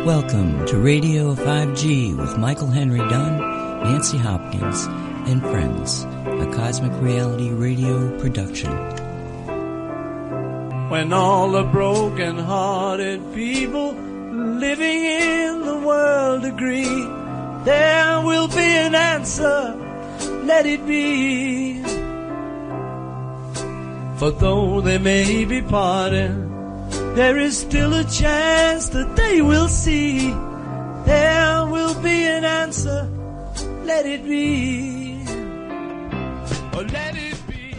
Welcome to Radio 5G with Michael Henry Dunn, Nancy Hopkins, and friends, a Cosmic Reality radio production. When all the broken-hearted people living in the world agree, there will be an answer, let it be. For though they may be parted, there is still a chance that they will see. There will be an answer, let it be. Or let it be.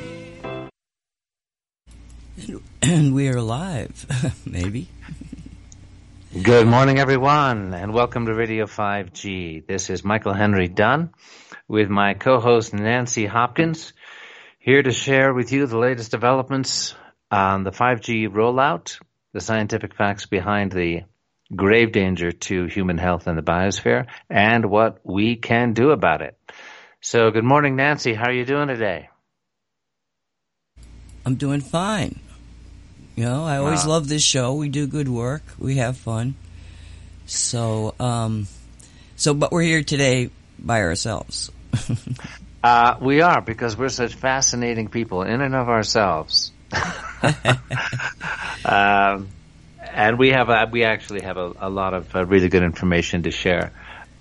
And we are live, maybe. Good morning, everyone, and welcome to Radio 5G. This is Michael Henry Dunn with my co-host Nancy Hopkins, here to share with you the latest developments on the 5G rollout, the scientific facts behind the grave danger to human health and the biosphere, and what we can do about it. So, good morning, Nancy. How are you doing today? I'm doing fine. You know, I always love this show. We do good work. We have fun. So, but we're here today by ourselves. We are, because we're such fascinating people in and of ourselves. And we actually have a lot of really good information to share.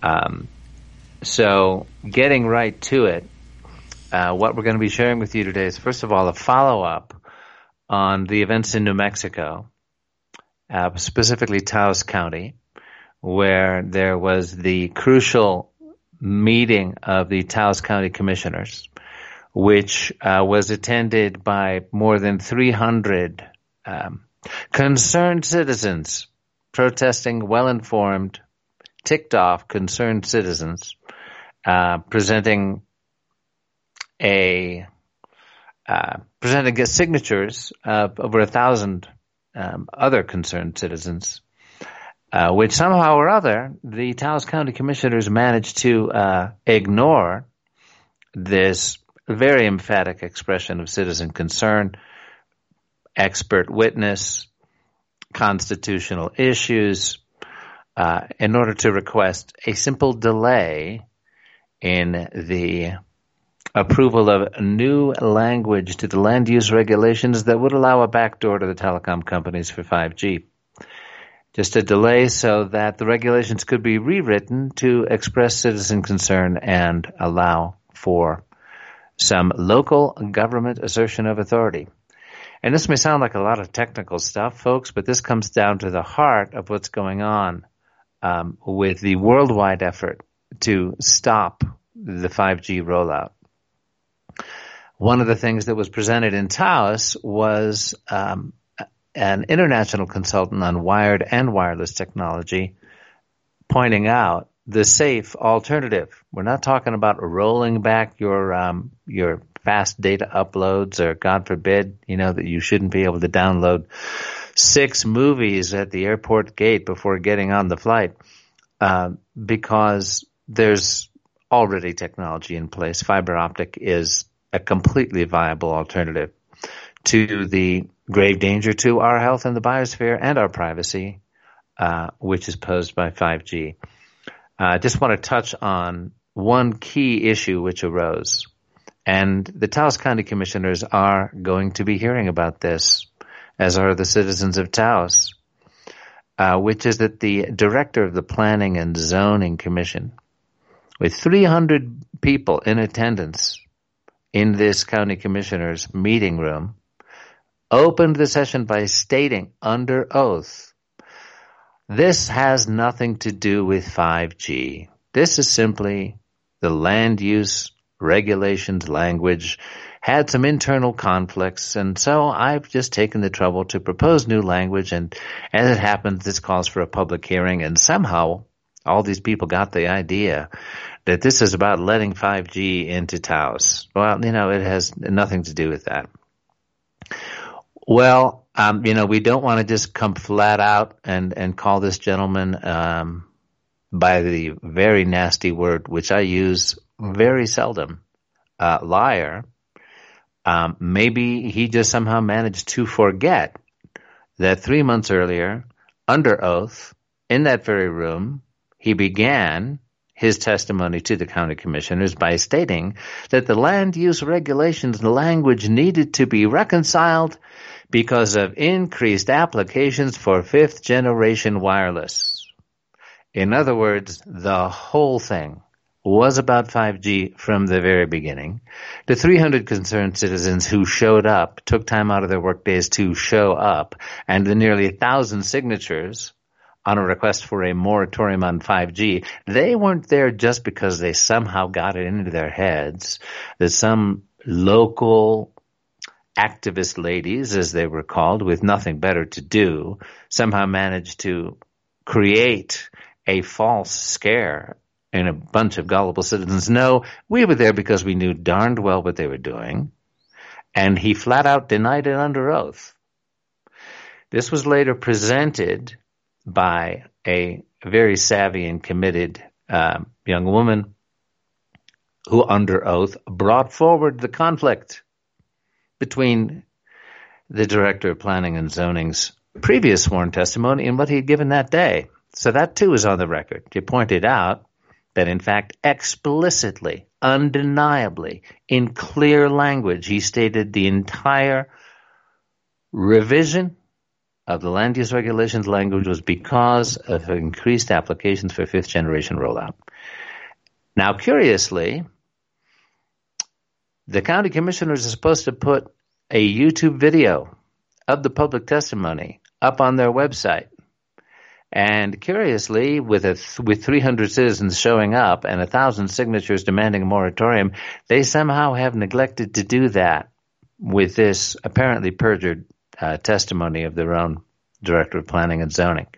So getting right to it, what we're going to be sharing with you today is, first of all, a follow-up on the events in New Mexico, specifically Taos County, where there was the crucial meeting of the Taos County Commissioners, which was attended by more than 300 concerned citizens, protesting, well-informed, ticked-off concerned citizens, presenting signatures of over 1,000 other concerned citizens, which somehow or other the Taos County Commissioners managed to ignore this very emphatic expression of citizen concern, expert witness, constitutional issues, in order to request a simple delay in the approval of new language to the land use regulations that would allow a backdoor to the telecom companies for 5G. Just a delay so that the regulations could be rewritten to express citizen concern and allow for some local government assertion of authority. And this may sound like a lot of technical stuff, folks, but this comes down to the heart of what's going on with the worldwide effort to stop the 5G rollout. One of the things that was presented in Taos was an international consultant on wired and wireless technology pointing out the safe alternative. We're not talking about rolling back your fast data uploads, or God forbid, that you shouldn't be able to download 6 movies at the airport gate before getting on the flight, because there's already technology in place. Fiber optic is a completely viable alternative to the grave danger to our health and the biosphere and our privacy, which is posed by 5G. I just want to touch on one key issue which arose. And the Taos County Commissioners are going to be hearing about this, as are the citizens of Taos, which is that the director of the Planning and Zoning Commission, with 300 people in attendance in this county commissioners' meeting room, opened the session by stating under oath, this has nothing to do with 5G. This is simply the land use regulations language, had some internal conflicts, and so I've just taken the trouble to propose new language, and as it happens, this calls for a public hearing, and somehow all these people got the idea that this is about letting 5G into Taos. Well, it has nothing to do with that. Well, we don't want to just come flat out and call this gentleman by the very nasty word, which I use very seldom, liar. Maybe he just somehow managed to forget that 3 months earlier, under oath, in that very room, he began his testimony to the county commissioners by stating that the land use regulations language needed to be reconciled because of increased applications for fifth-generation wireless. In other words, the whole thing was about 5G from the very beginning. The 300 concerned citizens who showed up, took time out of their work days to show up, and the nearly 1,000 signatures on a request for a moratorium on 5G, they weren't there just because they somehow got it into their heads that some local activist ladies, as they were called, with nothing better to do, somehow managed to create a false scare in a bunch of gullible citizens. No, we were there because we knew darned well what they were doing, and he flat out denied it under oath. This was later presented by a very savvy and committed young woman who, under oath, brought forward the conflict between the Director of Planning and Zoning's previous sworn testimony and what he had given that day. So that, too, is on the record. You pointed out that, in fact, explicitly, undeniably, in clear language, he stated the entire revision of the land use regulations language was because of increased applications for fifth-generation rollout. Now, curiously, the county commissioners are supposed to put a YouTube video of the public testimony up on their website. And curiously, with 300 citizens showing up and 1,000 signatures demanding a moratorium, they somehow have neglected to do that with this apparently perjured testimony of their own Director of Planning and Zoning.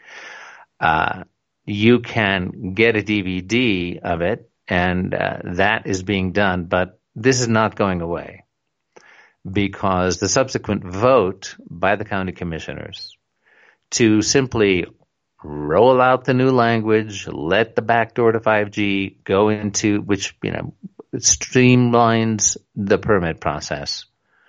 You can get a DVD of it, and that is being done, but this is not going away because the subsequent vote by the county commissioners to simply roll out the new language, let the backdoor to 5G go into, which, streamlines the permit process.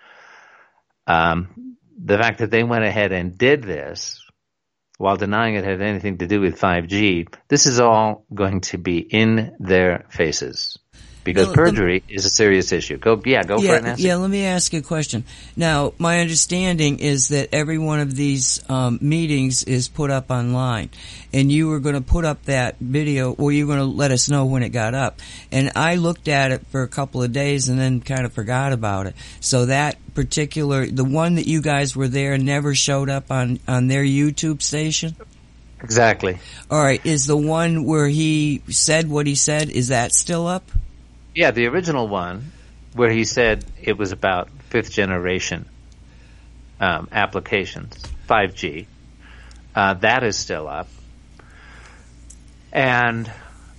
The fact that they went ahead and did this while denying it had anything to do with 5G, this is all going to be in their faces. Because perjury is a serious issue. Go for it, Nancy. Yeah, let me ask you a question. Now, my understanding is that every one of these meetings is put up online. And you were going to put up that video, or you were going to let us know when it got up. And I looked at it for a couple of days and then kind of forgot about it. So that particular, the one that you guys were there never showed up on their YouTube station? Exactly. All right. Is the one where he said what he said, is that still up? Yeah, the original one where he said it was about fifth generation applications, 5G, that is still up. And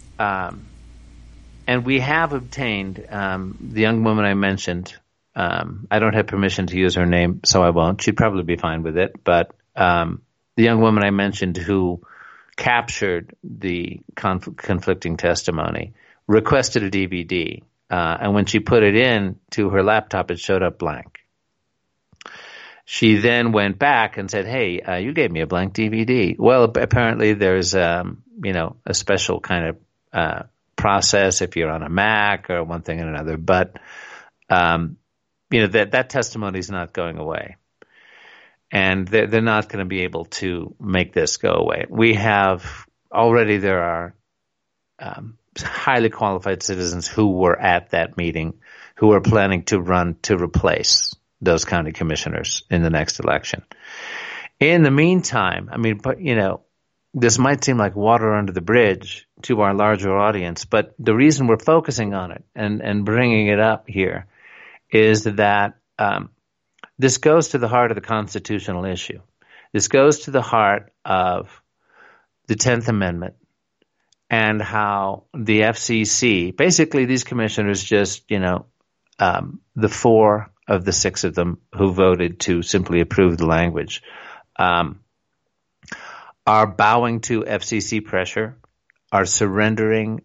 we have obtained the young woman I mentioned. I don't have permission to use her name, so I won't. She'd probably be fine with it. But the young woman I mentioned who captured the conflicting testimony requested a DVD, and when she put it in to her laptop, it showed up blank. She then went back and said, "Hey, you gave me a blank DVD." Well, apparently there's a special kind of process if you're on a Mac or one thing and another, but that testimony is not going away, and they're not going to be able to make this go away. We have already there are highly qualified citizens who were at that meeting who are planning to run to replace those county commissioners in the next election. In the meantime, this might seem like water under the bridge to our larger audience, but the reason we're focusing on it and bringing it up here is that this goes to the heart of the constitutional issue. This goes to the heart of the 10th Amendment and how the FCC, basically these commissioners just, the 4 of the 6 of them who voted to simply approve the language, are bowing to FCC pressure, are surrendering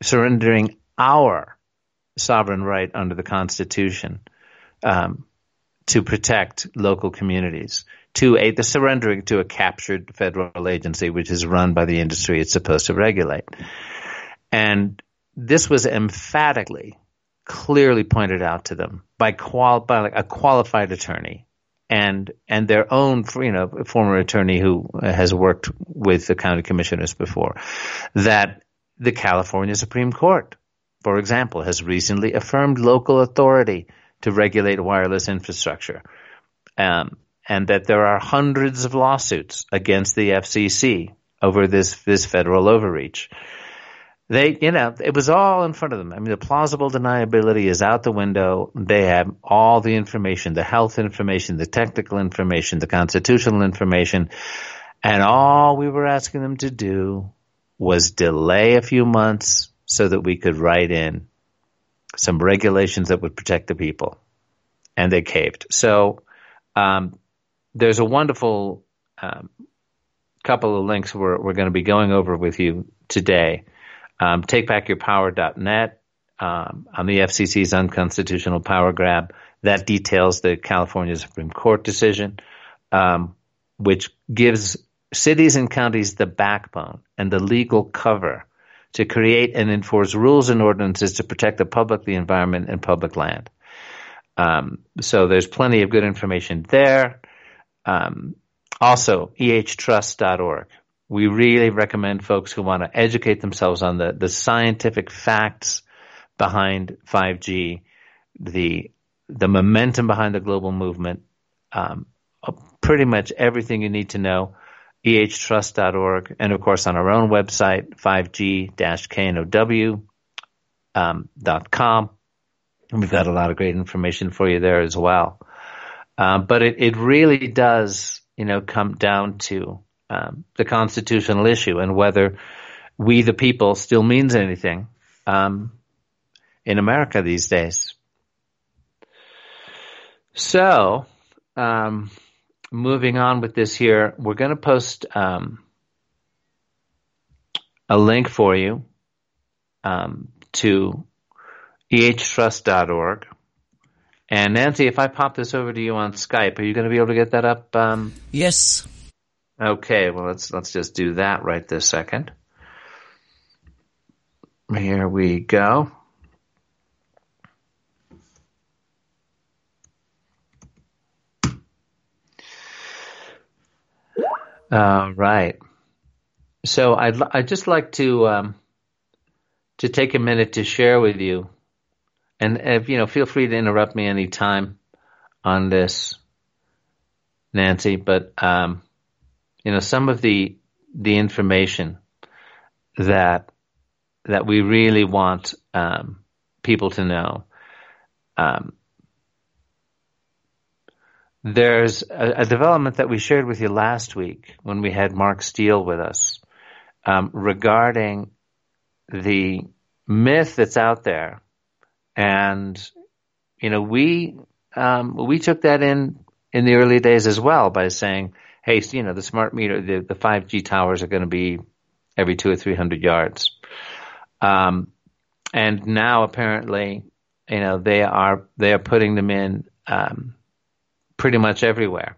our sovereign right under the Constitution to protect local communities, to the surrendering to a captured federal agency, which is run by the industry it's supposed to regulate. And this was emphatically, clearly pointed out to them by a qualified attorney and their own, former attorney who has worked with the county commissioners before, that the California Supreme Court, for example, has recently affirmed local authority to regulate wireless infrastructure, and that there are hundreds of lawsuits against the FCC over this federal overreach. It was all in front of them. I mean, the plausible deniability is out the window. They have all the information, the health information, the technical information, the constitutional information, and all we were asking them to do was delay a few months so that we could write in some regulations that would protect the people. And they caved. So there's a wonderful couple of links we're going to be going over with you today. TakeBackYourPower.net on the FCC's unconstitutional power grab. That details the California Supreme Court decision, which gives cities and counties the backbone and the legal cover to create and enforce rules and ordinances to protect the public, the environment, and public land. So there's plenty of good information there. Also, ehtrust.org. We really recommend folks who want to educate themselves on the scientific facts behind 5G, the momentum behind the global movement, pretty much everything you need to know, ehtrust.org, and of course on our own website, 5G-know.com. And we've got a lot of great information for you there as well. But it really does, come down to the constitutional issue and whether we the people still means anything in America these days. So, moving on with this here, we're going to post a link for you to ehtrust.org. And Nancy, if I pop this over to you on Skype, are you going to be able to get that up? Yes. Okay, well, let's just do that right this second. Here we go. All right. So I'd just like to take a minute to share with you, and feel free to interrupt me anytime on this, Nancy. But some of the information that we really want people to know. There's a development that we shared with you last week when we had Mark Steele with us regarding the myth that's out there, and we took that in the early days as well by saying, hey, the smart meter, the 5G towers are going to be every 200 or 300 yards. And now apparently, they are putting them in pretty much everywhere.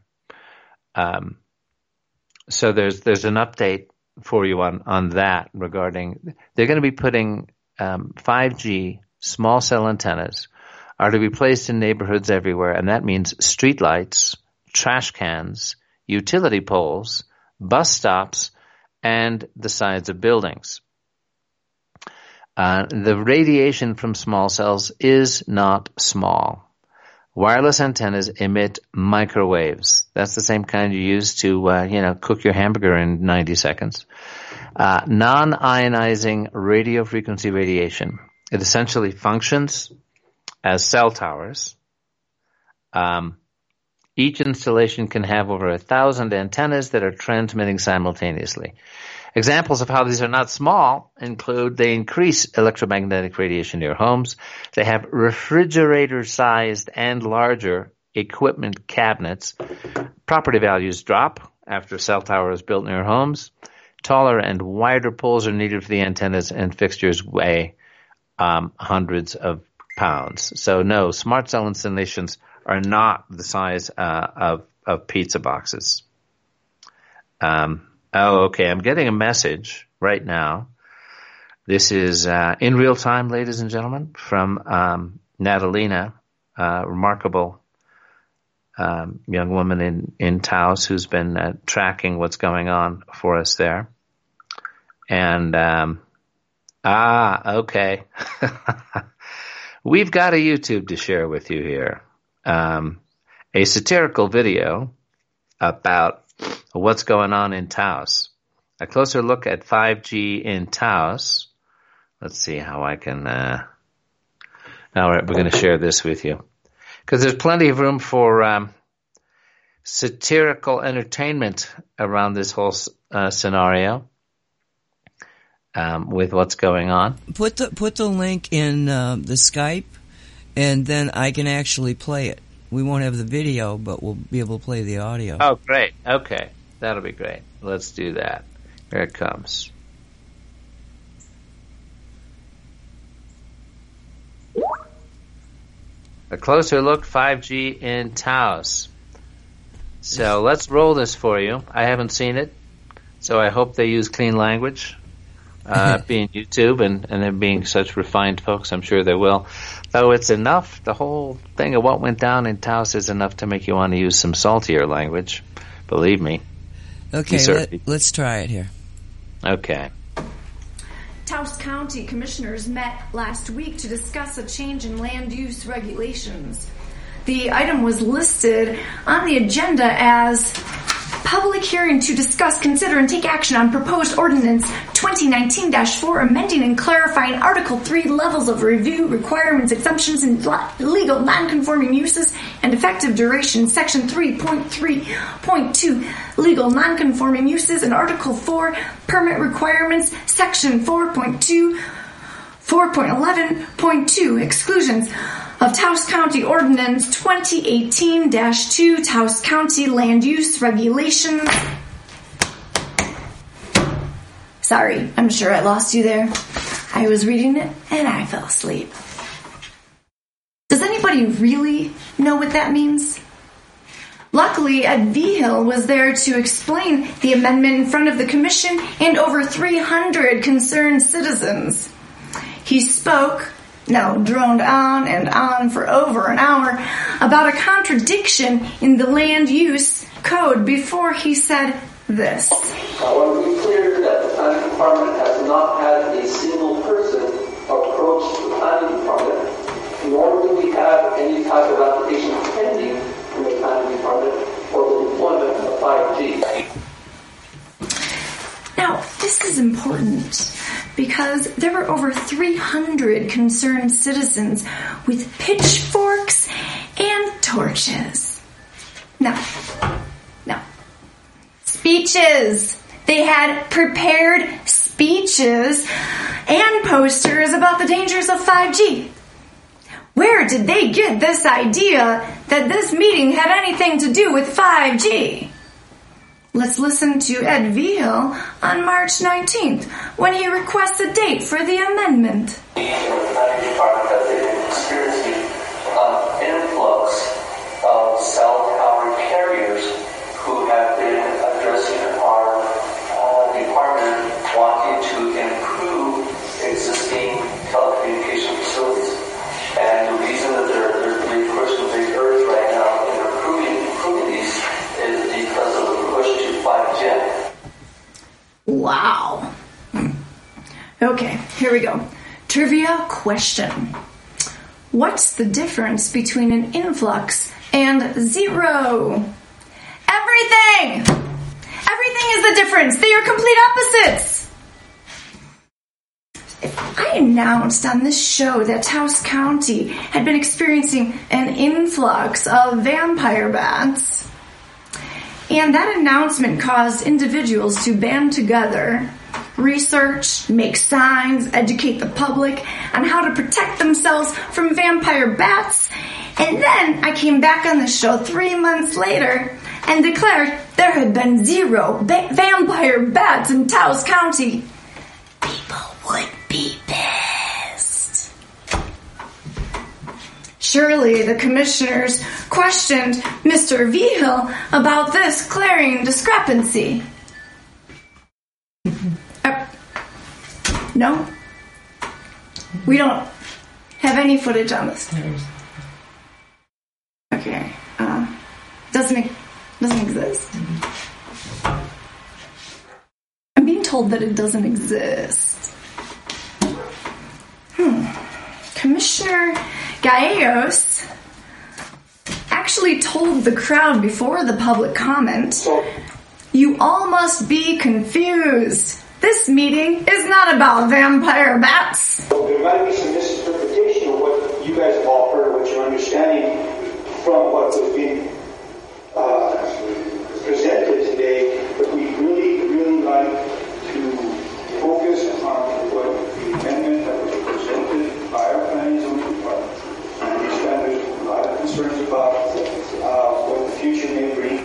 So there's an update for you on that regarding, they're going to be putting 5G small cell antennas are to be placed in neighborhoods everywhere, and that means streetlights, trash cans, utility poles, bus stops, and the sides of buildings. The radiation from small cells is not small. Wireless antennas emit microwaves. That's the same kind you use to, cook your hamburger in 90 seconds. Non-ionizing radio frequency radiation. It essentially functions as cell towers. Each installation can have over 1,000 antennas that are transmitting simultaneously. Examples of how these are not small include they increase electromagnetic radiation near homes. They have refrigerator-sized and larger equipment cabinets. Property values drop after a cell tower is built near homes. Taller and wider poles are needed for the antennas, and fixtures weigh hundreds of pounds. So no, smart cell installations are not the size of pizza boxes. Okay. I'm getting a message right now. This is in real time, ladies and gentlemen, from Natalina, remarkable young woman in Taos who's been tracking what's going on for us there. And okay. We've got a YouTube to share with you here. A satirical video about what's going on in Taos. A closer look at 5G in Taos. Let's see how I can... All right, we're going to share this with you. Because there's plenty of room for satirical entertainment around this whole scenario with what's going on. Put the link in the Skype, and then I can actually play it. We won't have the video, but we'll be able to play the audio. Oh, great. Okay. That'll be great. Let's do that. Here it comes. A closer look, 5G in Taos. So let's roll this for you. I haven't seen it, so I hope they use clean language. Being YouTube and them being such refined folks, I'm sure they will. Though it's enough, the whole thing of what went down in Taos is enough to make you want to use some saltier language. Believe me. Okay, let's try it here. Okay. Taos County commissioners met last week to discuss a change in land use regulations. The item was listed on the agenda as public hearing to discuss, consider, and take action on proposed ordinance 2019-4, amending and clarifying Article 3 levels of review, requirements, exemptions, and legal non-conforming uses, and effective duration, Section 3.3.2, legal non-conforming uses, and Article 4, permit requirements, Section 4.11.2, exclusions of Taos County Ordinance 2018-2, Taos County Land Use Regulations. Sorry, I'm sure I lost you there. I was reading it and I fell asleep. Does anybody really know what that means? Luckily, Ed Vigil was there to explain the amendment in front of the commission and over 300 concerned citizens. He droned on and on for over an hour about a contradiction in the land use code before he said this. I want to be clear that the planning department has not had a single person approach the planning department, nor do we have any type of application pending in the planning department for the deployment of 5G. Now, this is important because there were over 300 concerned citizens with pitchforks and torches. No. Speeches. They had prepared speeches and posters about the dangers of 5G. Where did they get this idea that this meeting had anything to do with 5G? Let's listen to Ed Vigil on March 19th when he requests a date for the amendment. The planning department has been experiencing an influx of cell tower carriers who have been addressing our department wanting to improve existing telecommunication facilities. And the reason that they're being pushed with big earth right now and improving these is because of the push to 5G. Wow. Okay, here we go. Trivia question. What's the difference between an influx and zero? Everything! Everything is the difference. They are complete opposites. If I announced on this show that Taos County had been experiencing an influx of vampire bats, and that announcement caused individuals to band together, research, make signs, educate the public on how to protect themselves from vampire bats, and then I came back on the show 3 months later and declared there had been zero vampire bats in Taos County, people would be pissed. Surely the commissioners questioned Mr. Vigil about this glaring discrepancy. No? We don't have any footage on this. Okay. Doesn't exist. I'm being told that it doesn't exist. Commissioner Gallegos actually told the crowd before the public comment, "You all must be confused. This meeting is not about vampire bats." There might be some misinterpretation of what you guys have all heard, what you're understanding from what was being presented today, but we really like to focus on what the amendment that was presented by our planning and zoning department. I understand there's a lot of concerns about what the future may bring.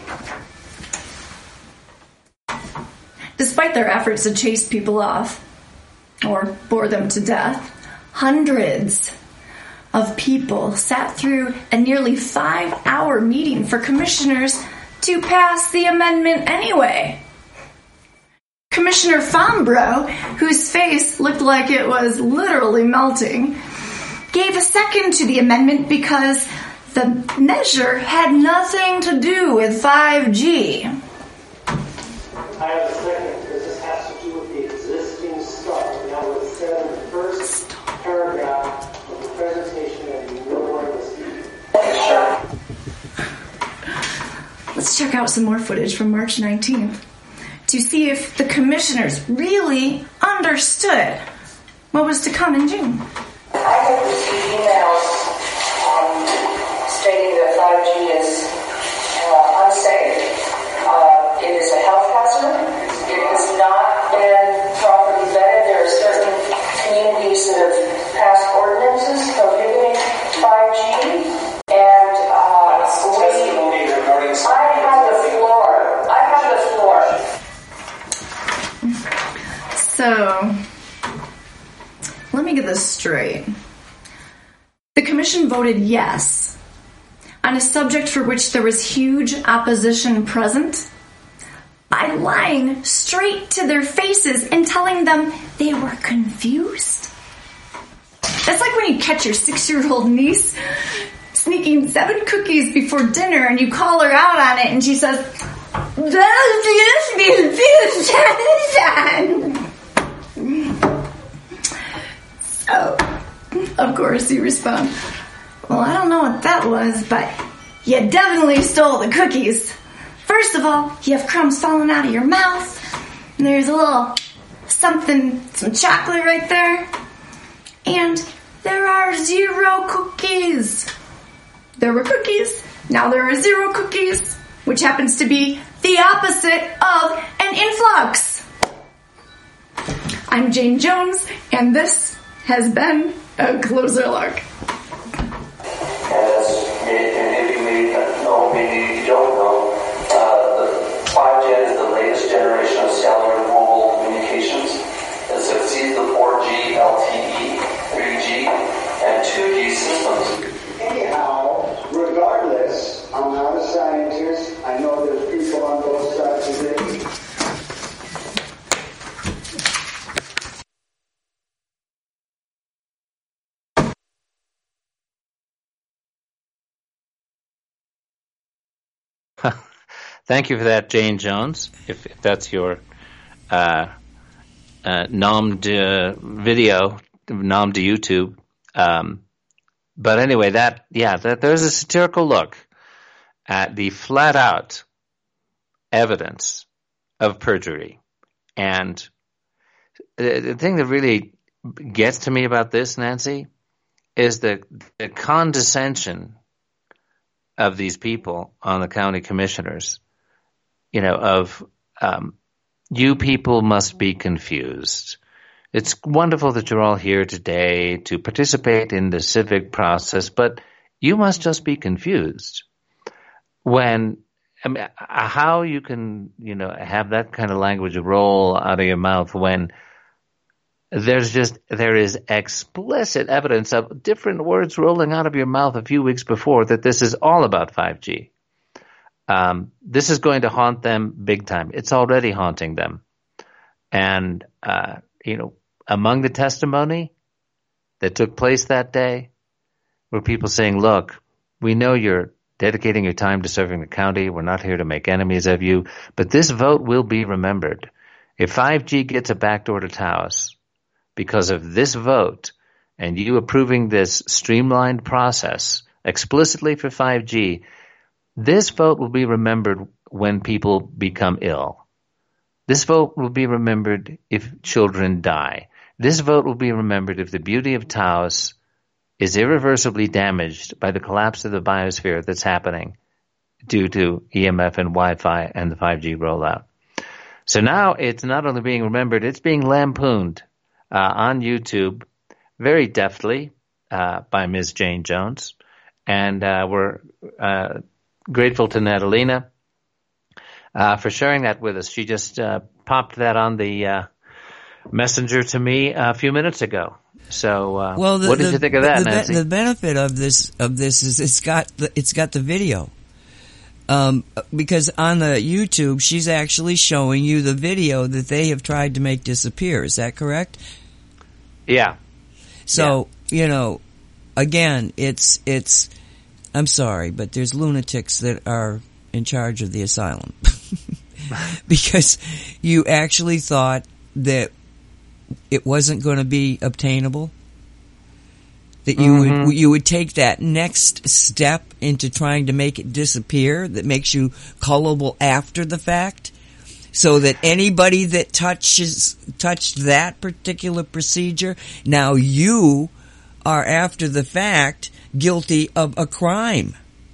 Despite their efforts to chase people off or bore them to death, hundreds of people sat through a nearly 5-hour meeting for commissioners to pass the amendment anyway. Commissioner Fambro, whose face looked like it was literally melting, gave a second to the amendment because the measure had nothing to do with 5G. I have a second, because this has to do with the existing stuff. Now, what's said in the first paragraph of the presentation that you will want to see. Let's check out some more footage from March 19th to see if the commissioners really understood what was to come in June. I have received emails stating that 5G is unsafe. It is a health hazard. It has not been properly vetted. There are certain communities that have passed ordinances prohibiting 5G. And I have the floor. So, let me get this straight. The commission voted yes on a subject for which there was huge opposition present by lying straight to their faces and telling them they were confused. That's like when you catch your 6-year-old niece sneaking 7 cookies before dinner and you call her out on it and she says, so, of course, you respond, "Well, I don't know what that was, but you definitely stole the cookies. First of all, you have crumbs falling out of your mouth, and there's a little something, some chocolate right there, and there are 0 cookies. There were cookies, now there are 0 cookies, which happens to be the opposite of an influx." I'm Jane Jones, and this has been a Closer Lark. As maybe you may know, maybe you don't know, the 5G is the latest generation of cellular mobile communications. It succeeds the 4G, LTE, 3G, and 2G systems. Anyhow, regardless, I'm not a scientist. I know there's people on both sides of it. Thank you for that, Jane Jones, if that's your nom de video, nom de YouTube. But anyway, there's a satirical look at the flat-out evidence of perjury. And the thing that really gets to me about this, Nancy, is the condescension of these people on the county commissioners, you people must be confused. It's wonderful that you're all here today to participate in the civic process, but you must just be confused. How you can, have that kind of language roll out of your mouth when there is explicit evidence of different words rolling out of your mouth a few weeks before that this is all about 5G. This is going to haunt them big time. It's already haunting them. And, among the testimony that took place that day were people saying, look, we know you're dedicating your time to serving the county. We're not here to make enemies of you, but this vote will be remembered. If 5G gets a backdoor to Taos because of this vote and you approving this streamlined process explicitly for 5G, this vote will be remembered when people become ill. This vote will be remembered if children die. This vote will be remembered if the beauty of Taos is irreversibly damaged by the collapse of the biosphere that's happening due to EMF and Wi-Fi and the 5G rollout. So now it's not only being remembered, it's being lampooned on YouTube very deftly by Ms. Jane Jones. And we're grateful to Natalina for sharing that with us. She just popped that on the messenger to me a few minutes ago. So, what did you think of that, Nancy? The benefit of this is it's got the video. Because on the YouTube, she's actually showing you the video that they have tried to make disappear. Is that correct? Yeah. So, again, it's, I'm sorry, but there's lunatics that are in charge of the asylum. Because you actually thought that it wasn't going to be obtainable. That you would take that next step into trying to make it disappear that makes you culpable after the fact, so that anybody that touched that particular procedure, now you are after the fact guilty of a crime.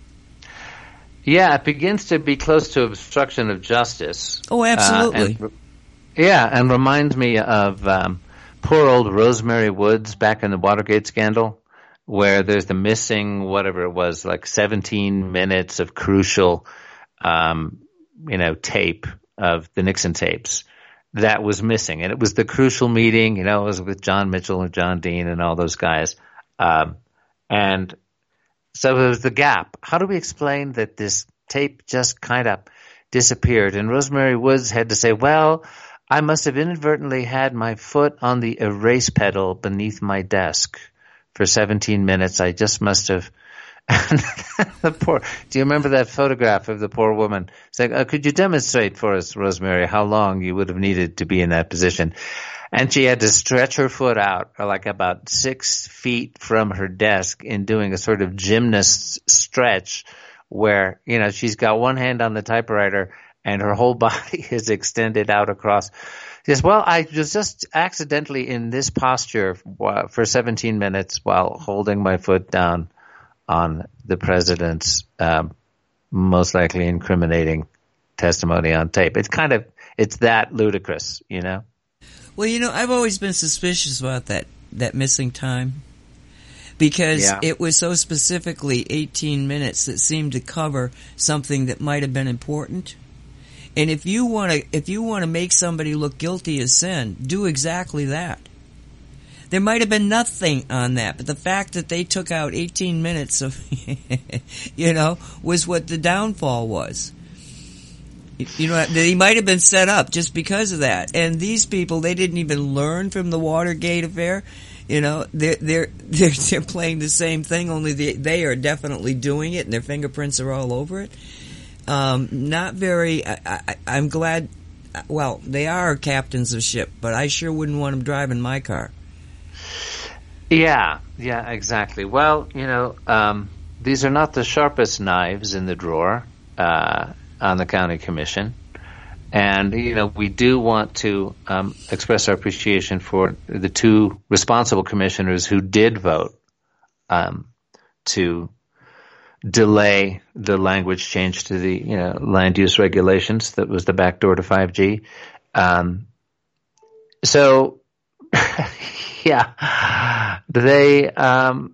Yeah, it begins to be close to obstruction of justice. Oh, absolutely. And reminds me of poor old Rosemary Woods back in the Watergate scandal, where there's the missing, whatever it was, like 17 minutes of crucial, tape of the Nixon tapes that was missing. And it was the crucial meeting, it was with John Mitchell and John Dean and all those guys. And so there was the gap. How do we explain that this tape just kind of disappeared? And Rosemary Woods had to say, well, I must have inadvertently had my foot on the erase pedal beneath my desk for 17 minutes. I just must have. Do you remember that photograph of the poor woman? It's like, could you demonstrate for us, Rosemary, how long you would have needed to be in that position? And she had to stretch her foot out like about 6 feet from her desk in doing a sort of gymnast stretch where, she's got one hand on the typewriter and her whole body is extended out across. She says, well, I was just accidentally in this posture for 17 minutes while holding my foot down on the president's most likely incriminating testimony on tape. It's that ludicrous, Well, I've always been suspicious about that missing time, because it was so specifically 18 minutes that seemed to cover something that might have been important. And if you want to make somebody look guilty of sin, do exactly that. There might have been nothing on that, but the fact that they took out 18 minutes of, was what the downfall was. That he might have been set up just because of that. And these people, they didn't even learn from the Watergate affair. They're playing the same thing, only they are definitely doing it, and their fingerprints are all over it. Not very. I'm glad. Well, they are captains of ship, but I sure wouldn't want them driving my car. Yeah, exactly. Well, these are not the sharpest knives in the drawer on the county commission, and we do want to express our appreciation for the two responsible commissioners who did vote to delay the language change to the land use regulations that was the backdoor to 5G. So yeah, they. Well,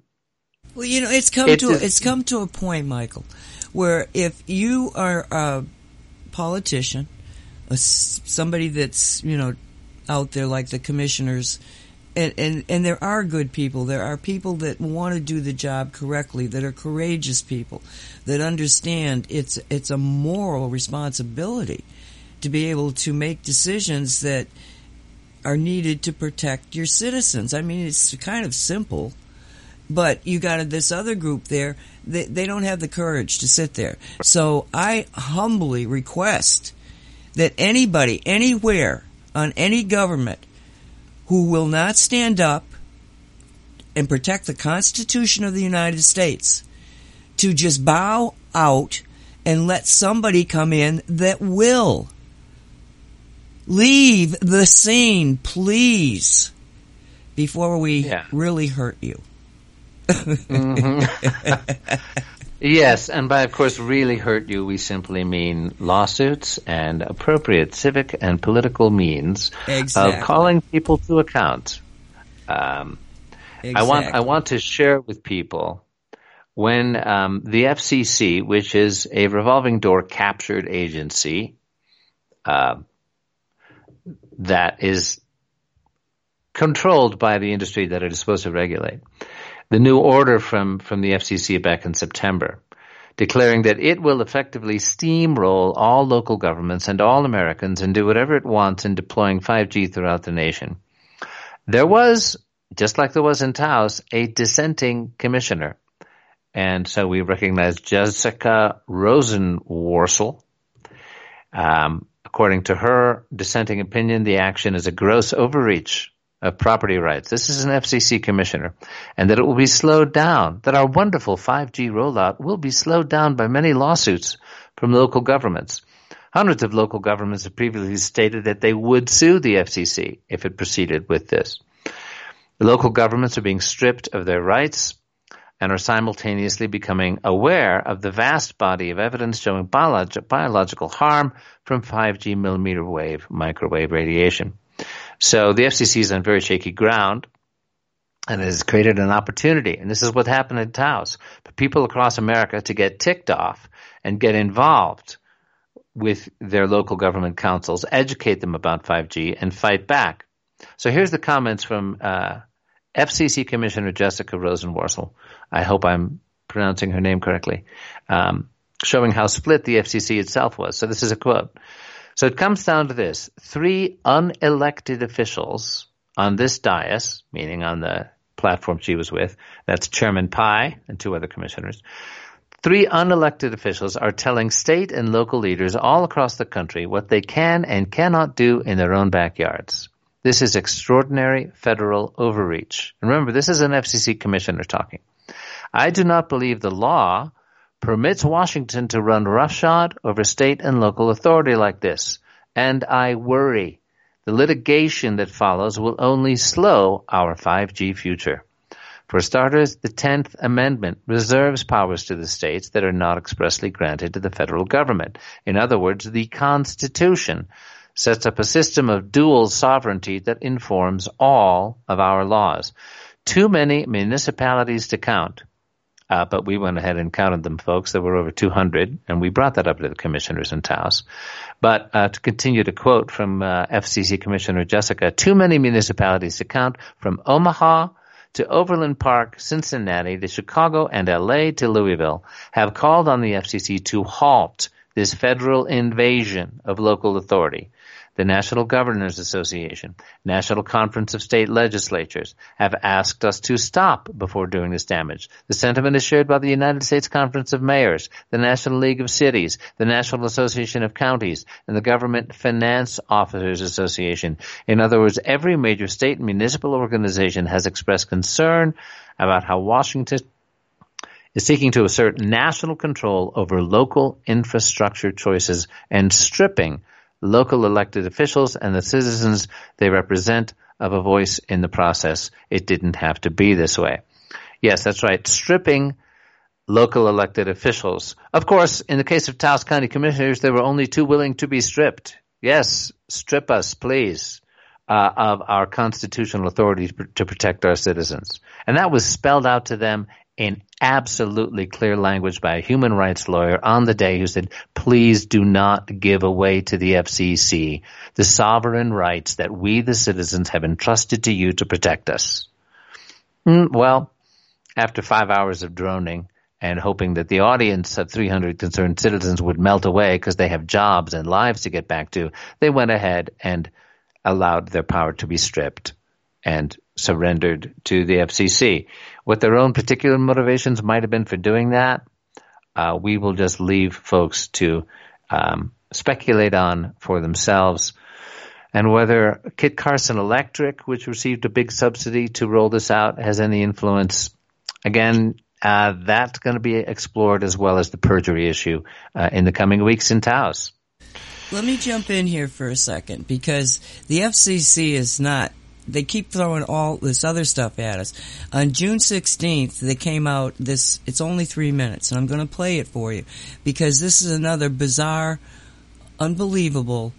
it's come to a point, Michael, where if you are a politician, somebody that's out there like the commissioners And there are good people. There are people that want to do the job correctly, that are courageous people, that understand it's a moral responsibility to be able to make decisions that are needed to protect your citizens. I mean, it's kind of simple, but you got this other group there, they don't have the courage to sit there. So I humbly request that anybody, anywhere, on any government who will not stand up and protect the Constitution of the United States to just bow out and let somebody come in that will. Leave the scene, please, before we really hurt you. Yes, and by, of course, really hurt you, we simply mean lawsuits and appropriate civic and political means of calling people to account. I want to share with people when the FCC, which is a revolving door captured agency that is controlled by the industry that it is supposed to regulate, the new order from the FCC back in September, declaring that it will effectively steamroll all local governments and all Americans and do whatever it wants in deploying 5G throughout the nation. There was, just like there was in Taos, a dissenting commissioner. And so we recognize Jessica Rosenworcel. According to her dissenting opinion, the action is a gross overreach of property rights. This is an FCC commissioner, and that it will be slowed down, that our wonderful 5G rollout will be slowed down by many lawsuits from local governments. Hundreds of local governments have previously stated that they would sue the FCC if it proceeded with this. The local governments are being stripped of their rights and are simultaneously becoming aware of the vast body of evidence showing biological harm from 5G millimeter wave microwave radiation. So the FCC is on very shaky ground, and it has created an opportunity, and this is what happened in Taos, for people across America to get ticked off and get involved with their local government councils, educate them about 5G, and fight back. So here's the comments from FCC Commissioner Jessica Rosenworcel. I hope I'm pronouncing her name correctly, showing how split the FCC itself was. So this is a quote. So it comes down to this. 3 unelected officials on this dais, meaning on the platform she was with, that's Chairman Pai and 2 other commissioners, 3 unelected officials are telling state and local leaders all across the country what they can and cannot do in their own backyards. This is extraordinary federal overreach. And remember, this is an FCC commissioner talking. I do not believe the law permits Washington to run roughshod over state and local authority like this. And I worry the litigation that follows will only slow our 5G future. For starters, the 10th Amendment reserves powers to the states that are not expressly granted to the federal government. In other words, the Constitution sets up a system of dual sovereignty that informs all of our laws. Too many municipalities to count. But we went ahead and counted them, folks. There were over 200, and we brought that up to the commissioners in Taos. But to continue to quote from FCC Commissioner Jessica, too many municipalities to count, from Omaha to Overland Park, Cincinnati to Chicago and L.A. to Louisville, have called on the FCC to halt this federal invasion of local authority. The National Governors Association, National Conference of State Legislatures have asked us to stop before doing this damage. The sentiment is shared by the United States Conference of Mayors, the National League of Cities, the National Association of Counties, and the Government Finance Officers Association. In other words, every major state and municipal organization has expressed concern about how Washington is seeking to assert national control over local infrastructure choices and stripping local elected officials and the citizens they represent of a voice in the process. It didn't have to be this way. Yes, that's right. Stripping local elected officials. Of course, in the case of Taos County Commissioners, there were only 2 willing to be stripped. Yes, strip us, please, of our constitutional authority to protect our citizens. And that was spelled out to them in absolutely clear language by a human rights lawyer on the day who said, please do not give away to the FCC the sovereign rights that we, the citizens, have entrusted to you to protect us. Well, after 5 hours of droning and hoping that the audience of 300 concerned citizens would melt away because they have jobs and lives to get back to, they went ahead and allowed their power to be stripped and surrendered to the FCC. What their own particular motivations might have been for doing that, we will just leave folks to speculate on for themselves. And whether Kit Carson Electric, which received a big subsidy to roll this out, has any influence, again, that's going to be explored, as well as the perjury issue in the coming weeks in Taos. Let me jump in here for a second, because the FCC is not, they keep throwing all this other stuff at us. On June 16th, they came out this, it's only 3 minutes, and I'm going to play it for you, because this is another bizarre, unbelievable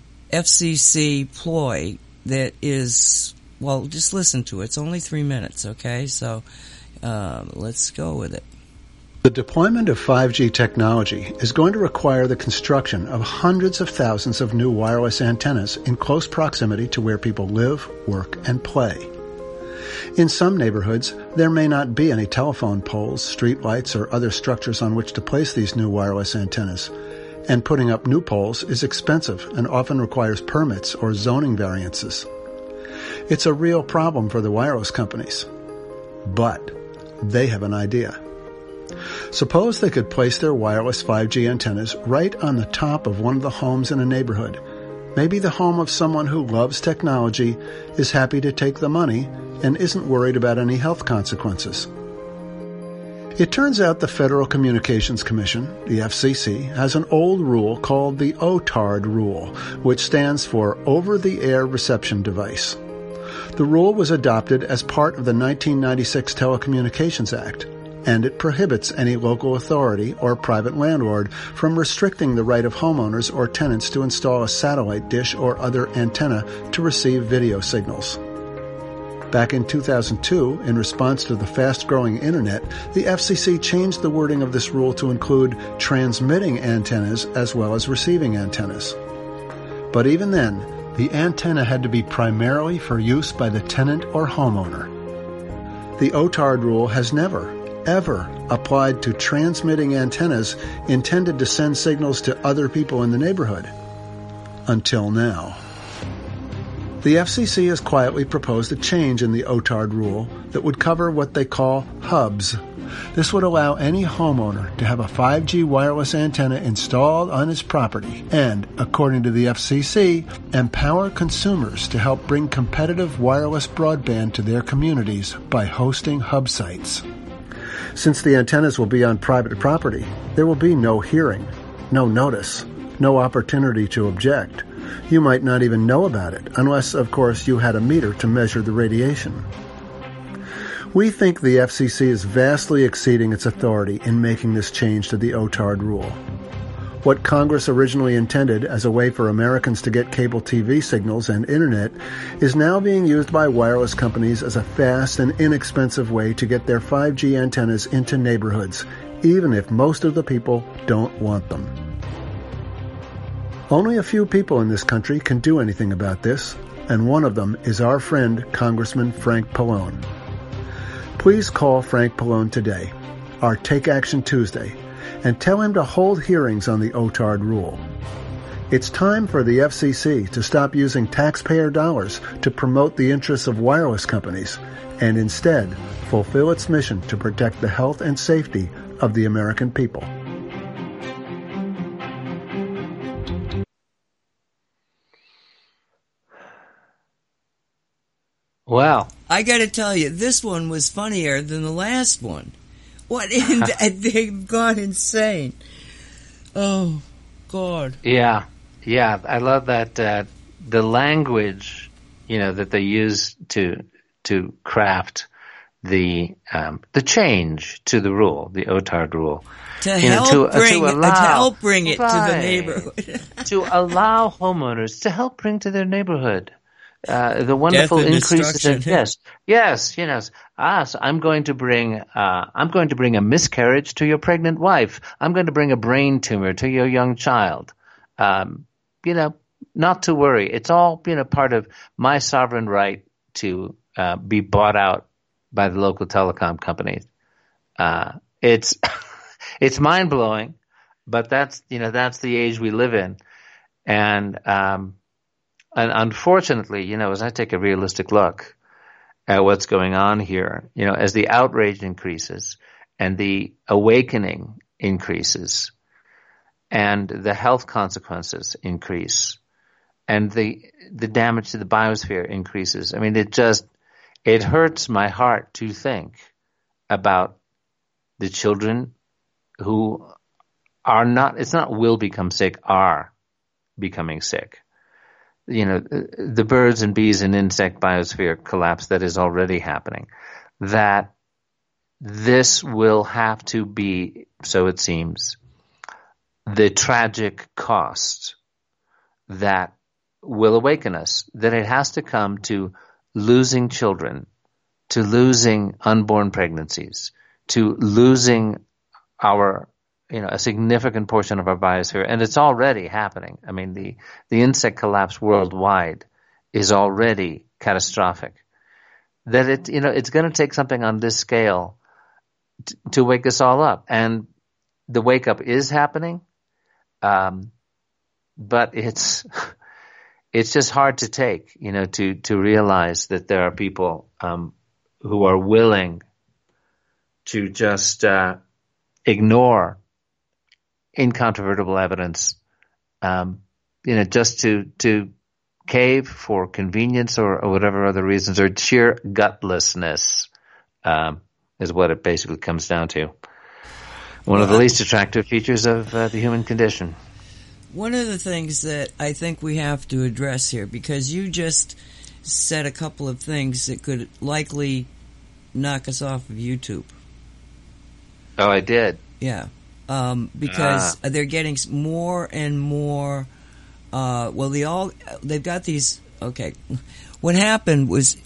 FCC ploy that is, well, just listen to it. It's only 3 minutes, okay? So let's go with it. The deployment of 5G technology is going to require the construction of hundreds of thousands of new wireless antennas in close proximity to where people live, work, and play. In some neighborhoods, there may not be any telephone poles, streetlights, or other structures on which to place these new wireless antennas, and putting up new poles is expensive and often requires permits or zoning variances. It's a real problem for the wireless companies. But they have an idea. Suppose they could place their wireless 5G antennas right on the top of one of the homes in a neighborhood. Maybe the home of someone who loves technology, is happy to take the money, and isn't worried about any health consequences. It turns out the Federal Communications Commission, the FCC, has an old rule called the OTARD rule, which stands for Over-the-Air Reception Device. The rule was adopted as part of the 1996 Telecommunications Act, and it prohibits any local authority or private landlord from restricting the right of homeowners or tenants to install a satellite dish or other antenna to receive video signals. Back in 2002, in response to the fast-growing Internet, the FCC changed the wording of this rule to include transmitting antennas as well as receiving antennas. But even then, the antenna had to be primarily for use by the tenant or homeowner. The OTARD rule has never, ever applied to transmitting antennas intended to send signals to other people in the neighborhood. Until now. The FCC has quietly proposed a change in the OTARD rule that would cover what they call hubs. This would allow any homeowner to have a 5G wireless antenna installed on his property and, according to the FCC, empower consumers to help bring competitive wireless broadband to their communities by hosting hub sites. Since the antennas will be on private property, there will be no hearing, no notice, no opportunity to object. You might not even know about it, unless, of course, you had a meter to measure the radiation. We think the FCC is vastly exceeding its authority in making this change to the OTARD rule. What Congress originally intended as a way for Americans to get cable TV signals and Internet is now being used by wireless companies as a fast and inexpensive way to get their 5G antennas into neighborhoods, even if most of the people don't want them. Only a few people in this country can do anything about this, and one of them is our friend Congressman Frank Pallone. Please call Frank Pallone today, our Take Action Tuesday, and tell him to hold hearings on the OTARD rule. It's time for the FCC to stop using taxpayer dollars to promote the interests of wireless companies and instead fulfill its mission to protect the health and safety of the American people. Wow. I got to tell you, this one was funnier than the last one. What? They've gone insane. Oh, God. Yeah. I love that the language, that they use to craft the change to the rule, the OTARD rule, to help bring it right, to the neighborhood, to allow homeowners to help bring to their neighborhood. the wonderful Death and increases in destruction. yes, so I'm going to bring a miscarriage to your pregnant wife. I'm going to bring a brain tumor to your young child. Not to worry. It's all part of my sovereign right to be bought out by the local telecom companies. It's it's mind blowing, but that's the age we live in, and unfortunately, as I take a realistic look at what's going on here, as the outrage increases and the awakening increases and the health consequences increase and the damage to the biosphere increases. I mean, it hurts my heart to think about the children who are not, it's not will become sick, are becoming sick. The birds and bees and insect biosphere collapse that is already happening, that this will have to be, so it seems, the tragic cost that will awaken us, that it has to come to losing children, to losing unborn pregnancies, to losing our a significant portion of our biosphere, and it's already happening. I mean, the insect collapse worldwide is already catastrophic. That it's going to take something on this scale to wake us all up, and the wake up is happening, but it's just hard to take, to realize that there are people who are willing to just ignore incontrovertible evidence, just to cave for convenience or whatever other reasons, or sheer gutlessness, is what it basically comes down to. One of the least attractive features of the human condition. One of the things that I think we have to address here, because you just said a couple of things that could likely knock us off of YouTube. Oh, I did? Yeah. Because they're getting more and more, they've got these, okay. What happened was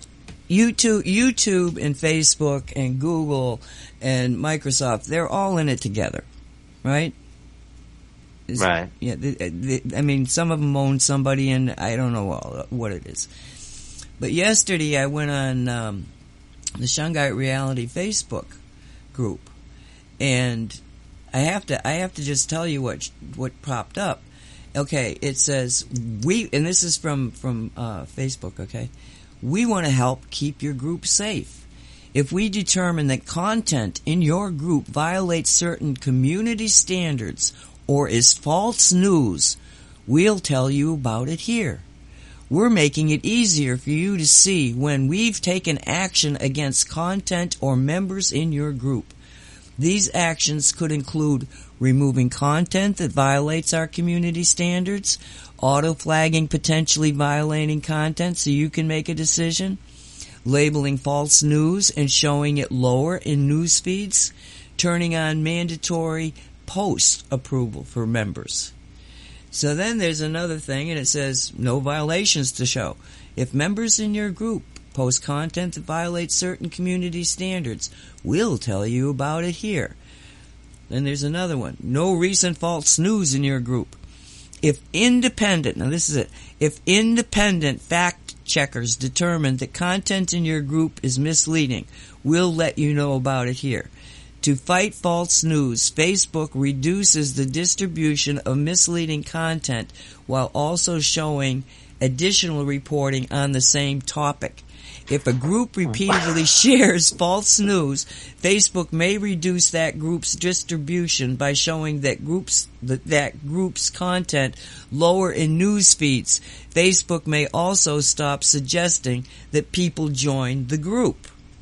YouTube and Facebook and Google and Microsoft, they're all in it together, right? Right. Yeah. I mean, some of them own somebody, and I don't know what it is. But yesterday I went on the Shungite Reality Facebook group, and I have to just tell you what popped up. Okay, it says and this is from Facebook. Okay, we want to help keep your group safe. If we determine that content in your group violates certain community standards or is false news, we'll tell you about it here. We're making it easier for you to see when we've taken action against content or members in your group. These actions could include removing content that violates our community standards, auto-flagging potentially violating content so you can make a decision, labeling false news and showing it lower in news feeds, turning on mandatory post approval for members. So then there's another thing, and it says no violations to show. If members in your group post content that violates certain community standards, we'll tell you about it here. Then there's another one. No recent false news in your group. If independent fact checkers determine that content in your group is misleading, we'll let you know about it here. To fight false news, Facebook reduces the distribution of misleading content while also showing additional reporting on the same topic. If a group repeatedly shares false news, Facebook may reduce that group's distribution by showing that group's content lower in news feeds. Facebook may also stop suggesting that people join the group.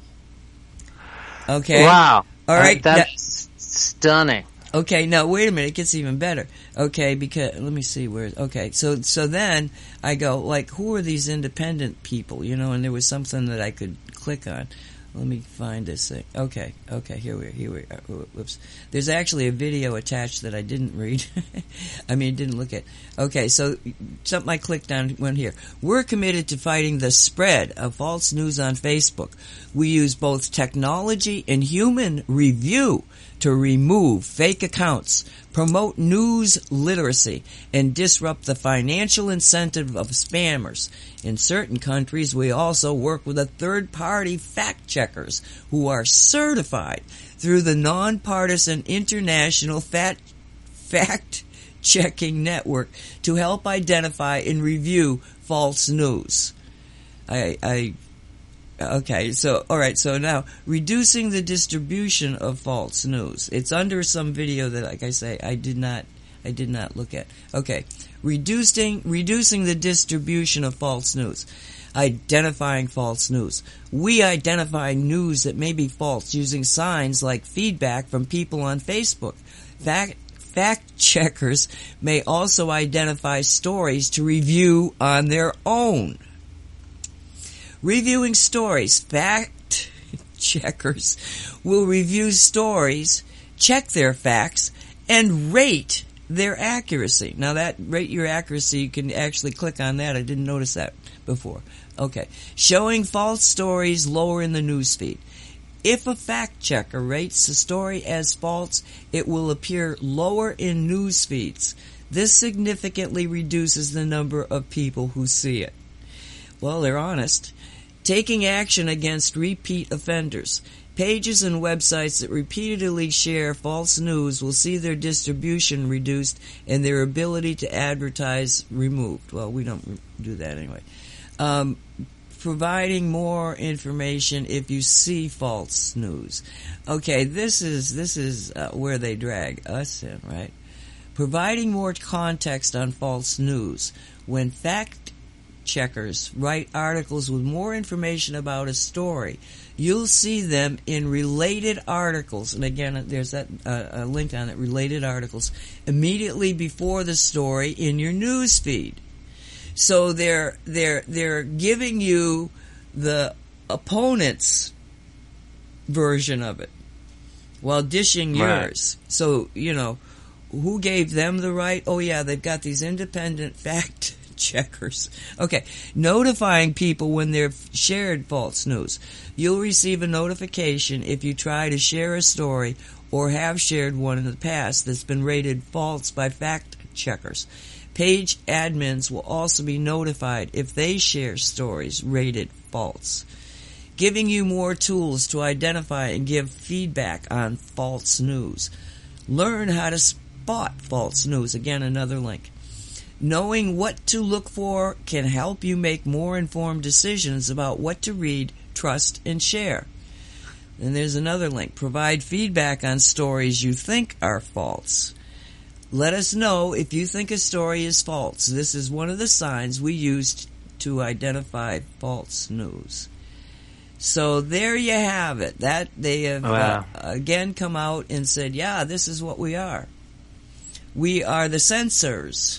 Okay? Wow. All right. That's stunning. Okay, now wait a minute, it gets even better. Okay, because let me see where. Okay, so then I go, like, who are these independent people? And there was something that I could click on. Let me find this thing. Okay, here we are. Whoops. There's actually a video attached that I didn't read. Didn't look at. Okay, so something I clicked on went here. We're committed to fighting the spread of false news on Facebook. We use both technology and human review to remove fake accounts, promote news literacy, and disrupt the financial incentive of spammers. In certain countries, we also work with third-party fact-checkers who are certified through the nonpartisan International Fact-Checking Network to help identify and review false news. Okay, so now reducing the distribution of false news. It's under some video that, like I say, I did not look at. Okay, reducing the distribution of false news. Identifying false news. We identify news that may be false using signs like feedback from people on Facebook. Fact checkers may also identify stories to review on their own. Reviewing stories. Fact checkers will review stories, check their facts, and rate their accuracy. Now that rate your accuracy, you can actually click on that. I didn't notice that before. Okay. Showing false stories lower in the newsfeed. If a fact checker rates a story as false, it will appear lower in news feeds. This significantly reduces the number of people who see it. Well, they're honest. Taking action against repeat offenders. Pages and websites that repeatedly share false news will see their distribution reduced and their ability to advertise removed. Well, we don't do that anyway. Providing more information if you see false news. Okay, this is where they drag us in, right? Providing more context on false news. When fact checkers write articles with more information about a story, you'll see them in related articles, and again there's that a link on it, related articles, immediately before the story in your news feed. So they're giving you the opponent's version of it while dishing yours. Right. So, who gave them the right? Oh yeah, they've got these independent fact checkers. Okay, notifying people when they've shared false news. You'll receive a notification if you try to share a story or have shared one in the past that's been rated false by fact checkers. Page admins will also be notified if they share stories rated false. Giving you more tools to identify and give feedback on false news. Learn how to spot false news. Again, another link. Knowing what to look for can help you make more informed decisions about what to read, trust, and share. And there's another link. Provide feedback on stories you think are false. Let us know if you think a story is false. This is one of the signs we used to identify false news. So there you have it. That they have again come out and said, yeah, this is what we are. We are the censors.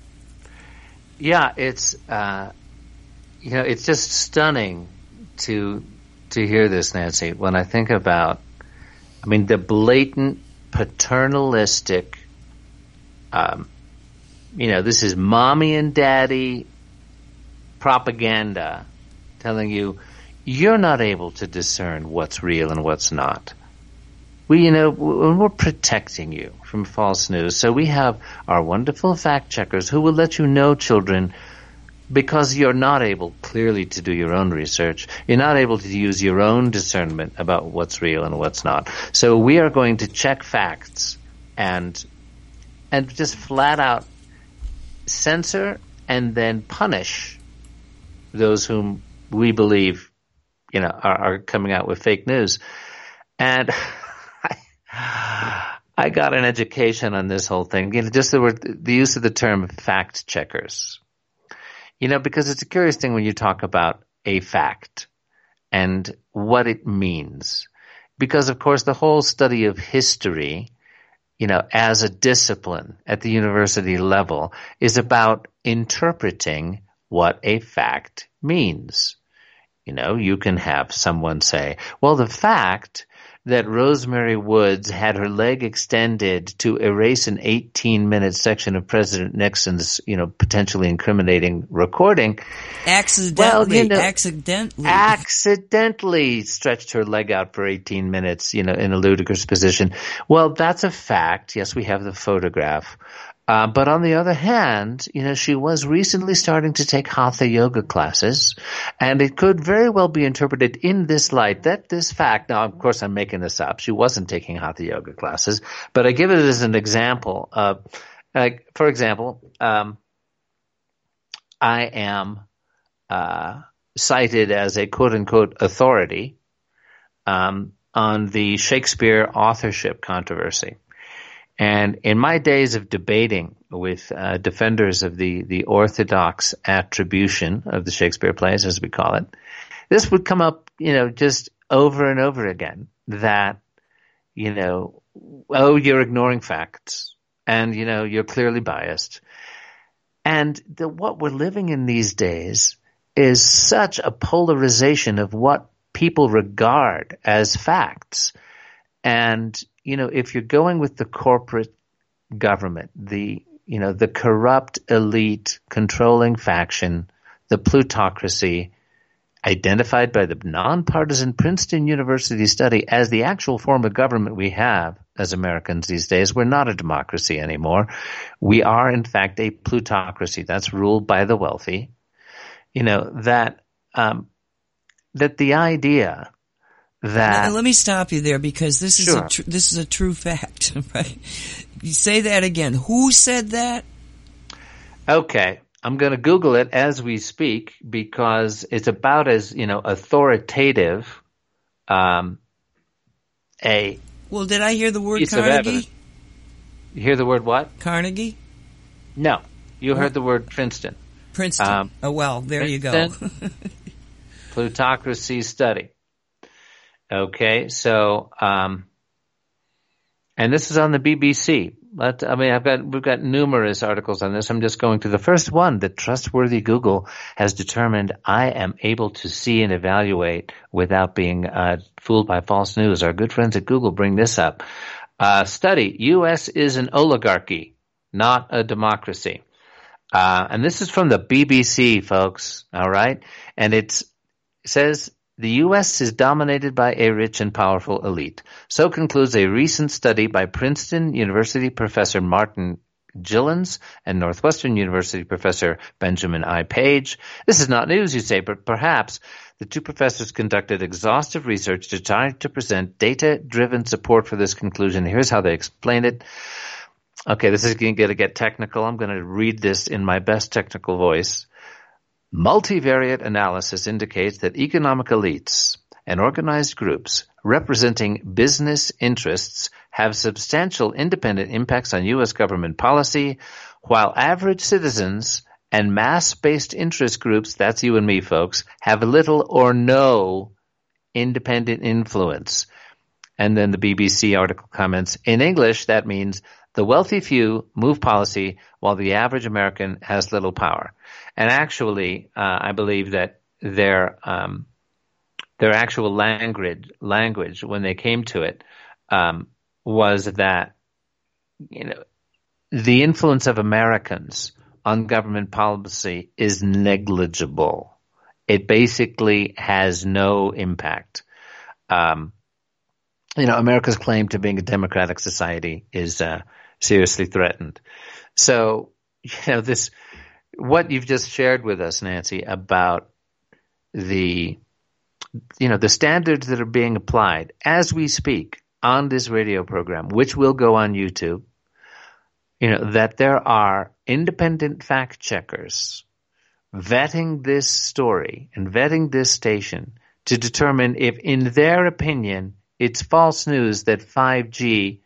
Yeah, it's it's just stunning to hear this, Nancy. When I think about, the blatant paternalistic, this is mommy and daddy propaganda telling you you're not able to discern what's real and what's not. We're protecting you from false news. So we have our wonderful fact checkers who will let you know, children, because you're not able clearly to do your own research. You're not able to use your own discernment about what's real and what's not. So we are going to check facts and just flat out censor and then punish those whom we believe, are coming out with fake news. And I got an education on this whole thing. Just the use of the term fact checkers. Because it's a curious thing when you talk about a fact and what it means. Because, of course, the whole study of history, as a discipline at the university level is about interpreting what a fact means. You can have someone say, well, the fact that Rosemary Woods had her leg extended to erase an 18-minute section of President Nixon's, potentially incriminating recording. Accidentally stretched her leg out for 18 minutes, in a ludicrous position. Well, that's a fact. Yes, we have the photograph. But on the other hand, she was recently starting to take hatha yoga classes, and it could very well be interpreted in this light that this fact, now of course I'm making this up, she wasn't taking hatha yoga classes, but I give it as an example of, for example, I am cited as a quote-unquote authority on the Shakespeare authorship controversy. And in my days of debating with defenders of the orthodox attribution of the Shakespeare plays, as we call it, this would come up, just over and over again that, you're ignoring facts and, you're clearly biased. And what we're living in these days is such a polarization of what people regard as facts. And if you're going with the corporate government, the corrupt elite controlling faction, the plutocracy, identified by the nonpartisan Princeton University study as the actual form of government we have as Americans these days, we're not a democracy anymore. We are, in fact, a plutocracy that's ruled by the wealthy. That the idea that. Let me stop you there because this is this is a true fact, right? You say that again. Who said that? Okay, I'm going to Google it as we speak because it's about as authoritative. Well, did I hear the word Carnegie? You hear the word what? Carnegie? No, you heard the word Princeton. Princeton. There you go. Plutocracy study. Okay, so, and this is on the BBC. We've got numerous articles on this. I'm just going to the first one that trustworthy Google has determined I am able to see and evaluate without being fooled by false news. Our good friends at Google bring this up. Study, U.S. is an oligarchy, not a democracy. And this is from the BBC, folks, all right? And it says, the U.S. is dominated by a rich and powerful elite. So concludes a recent study by Princeton University professor Martin Gilens and Northwestern University professor Benjamin I. Page. This is not news, you say, but perhaps the two professors conducted exhaustive research to try to present data-driven support for this conclusion. Here's how they explain it. Okay, this is going to get technical. I'm going to read this in my best technical voice. Multivariate analysis indicates that economic elites and organized groups representing business interests have substantial independent impacts on U.S. government policy, while average citizens and mass-based interest groups, that's you and me, folks, have little or no independent influence. And then the BBC article comments, in English, that means the wealthy few move policy while the average American has little power. And actually, I believe that their actual language when they came to it was that the influence of Americans on government policy is negligible. It basically has no impact. America's claim to being a democratic society is seriously threatened. So, this. What you've just shared with us, Nancy, about the standards that are being applied as we speak on this radio program, which will go on YouTube, that there are independent fact checkers vetting this story and vetting this station to determine if, in their opinion, it's false news that 5G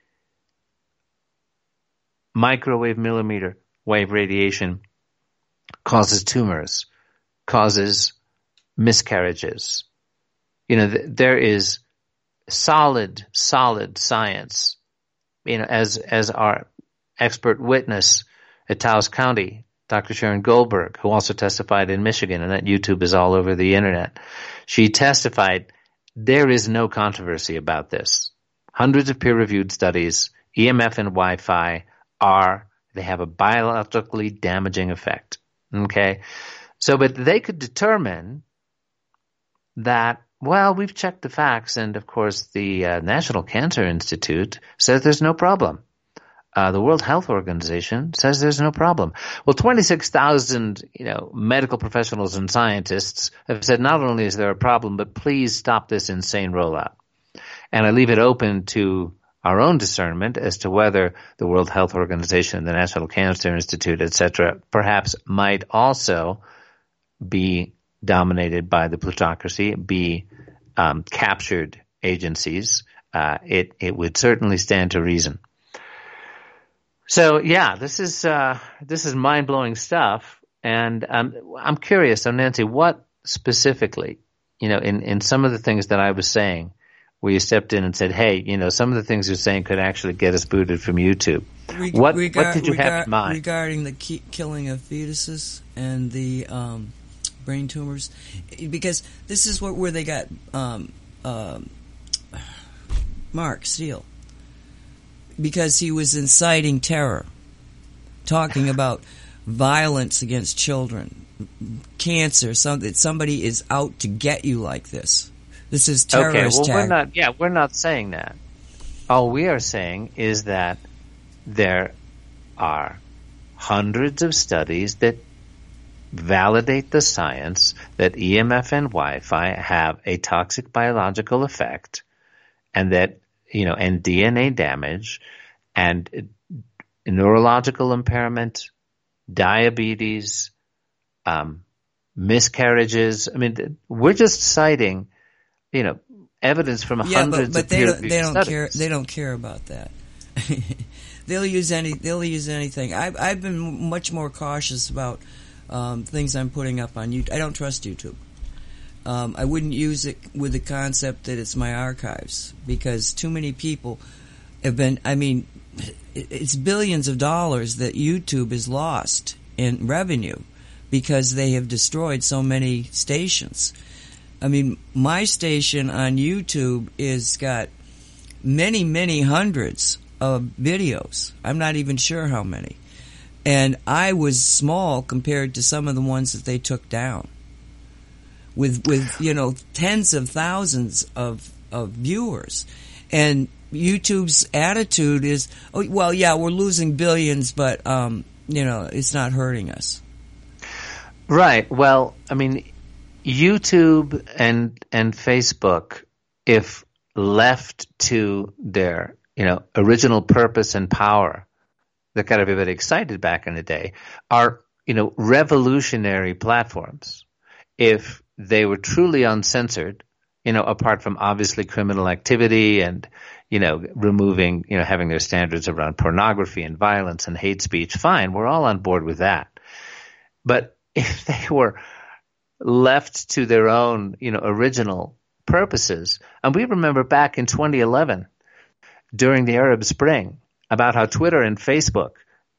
microwave millimeter wave radiation causes tumors, causes miscarriages. There is solid science, as our expert witness at Taos County, Dr. Sharon Goldberg, who also testified in Michigan, and that YouTube is all over the internet. She testified, there is no controversy about this. Hundreds of peer-reviewed studies, EMF and Wi-Fi they have a biologically damaging effect. Okay? So, but they could determine that, well, we've checked the facts, and of course the National Cancer Institute says there's no problem. The World Health Organization says there's no problem. Well, 26,000, medical professionals and scientists have said not only is there a problem, but please stop this insane rollout. And I leave it open to our own discernment as to whether the World Health Organization, the National Cancer Institute, etc., perhaps might also be dominated by the plutocracy, be captured agencies. It would certainly stand to reason. So yeah, this is mind-blowing stuff, and I'm curious. So Nancy, what specifically, in some of the things that I was saying, where you stepped in and said, hey, some of the things you're saying could actually get us booted from YouTube. What did you have in mind? Regarding the killing of fetuses and the brain tumors? Because this is where they got Mark Steele. Because he was inciting terror, talking about violence against children, cancer, that somebody is out to get you like this. This is terrorist. Okay, well, we're not saying that. All we are saying is that there are hundreds of studies that validate the science that EMF and Wi-Fi have a toxic biological effect, and that, and DNA damage and neurological impairment, diabetes, miscarriages. I mean, we're just citing, evidence from hundreds of peer-reviewed studies. They don't care about that. They'll use anything. I've been much more cautious about things I'm putting up on YouTube. I don't trust YouTube. I wouldn't use it with the concept that it's my archives, because too many people have been, it's billions of dollars that YouTube has lost in revenue because they have destroyed so many stations. My station on YouTube is got many, many hundreds of videos. I'm not even sure how many. And I was small compared to some of the ones that they took down. With tens of thousands of viewers. And YouTube's attitude is, we're losing billions, but, it's not hurting us. Right. Well, YouTube and Facebook, if left to their, original purpose and power that got everybody excited back in the day, are, revolutionary platforms. If they were truly uncensored, apart from obviously criminal activity and, removing, having their standards around pornography and violence and hate speech, fine, we're all on board with that. But if they were left to their own, original purposes, and we remember back in 2011, during the Arab Spring, about how Twitter and Facebook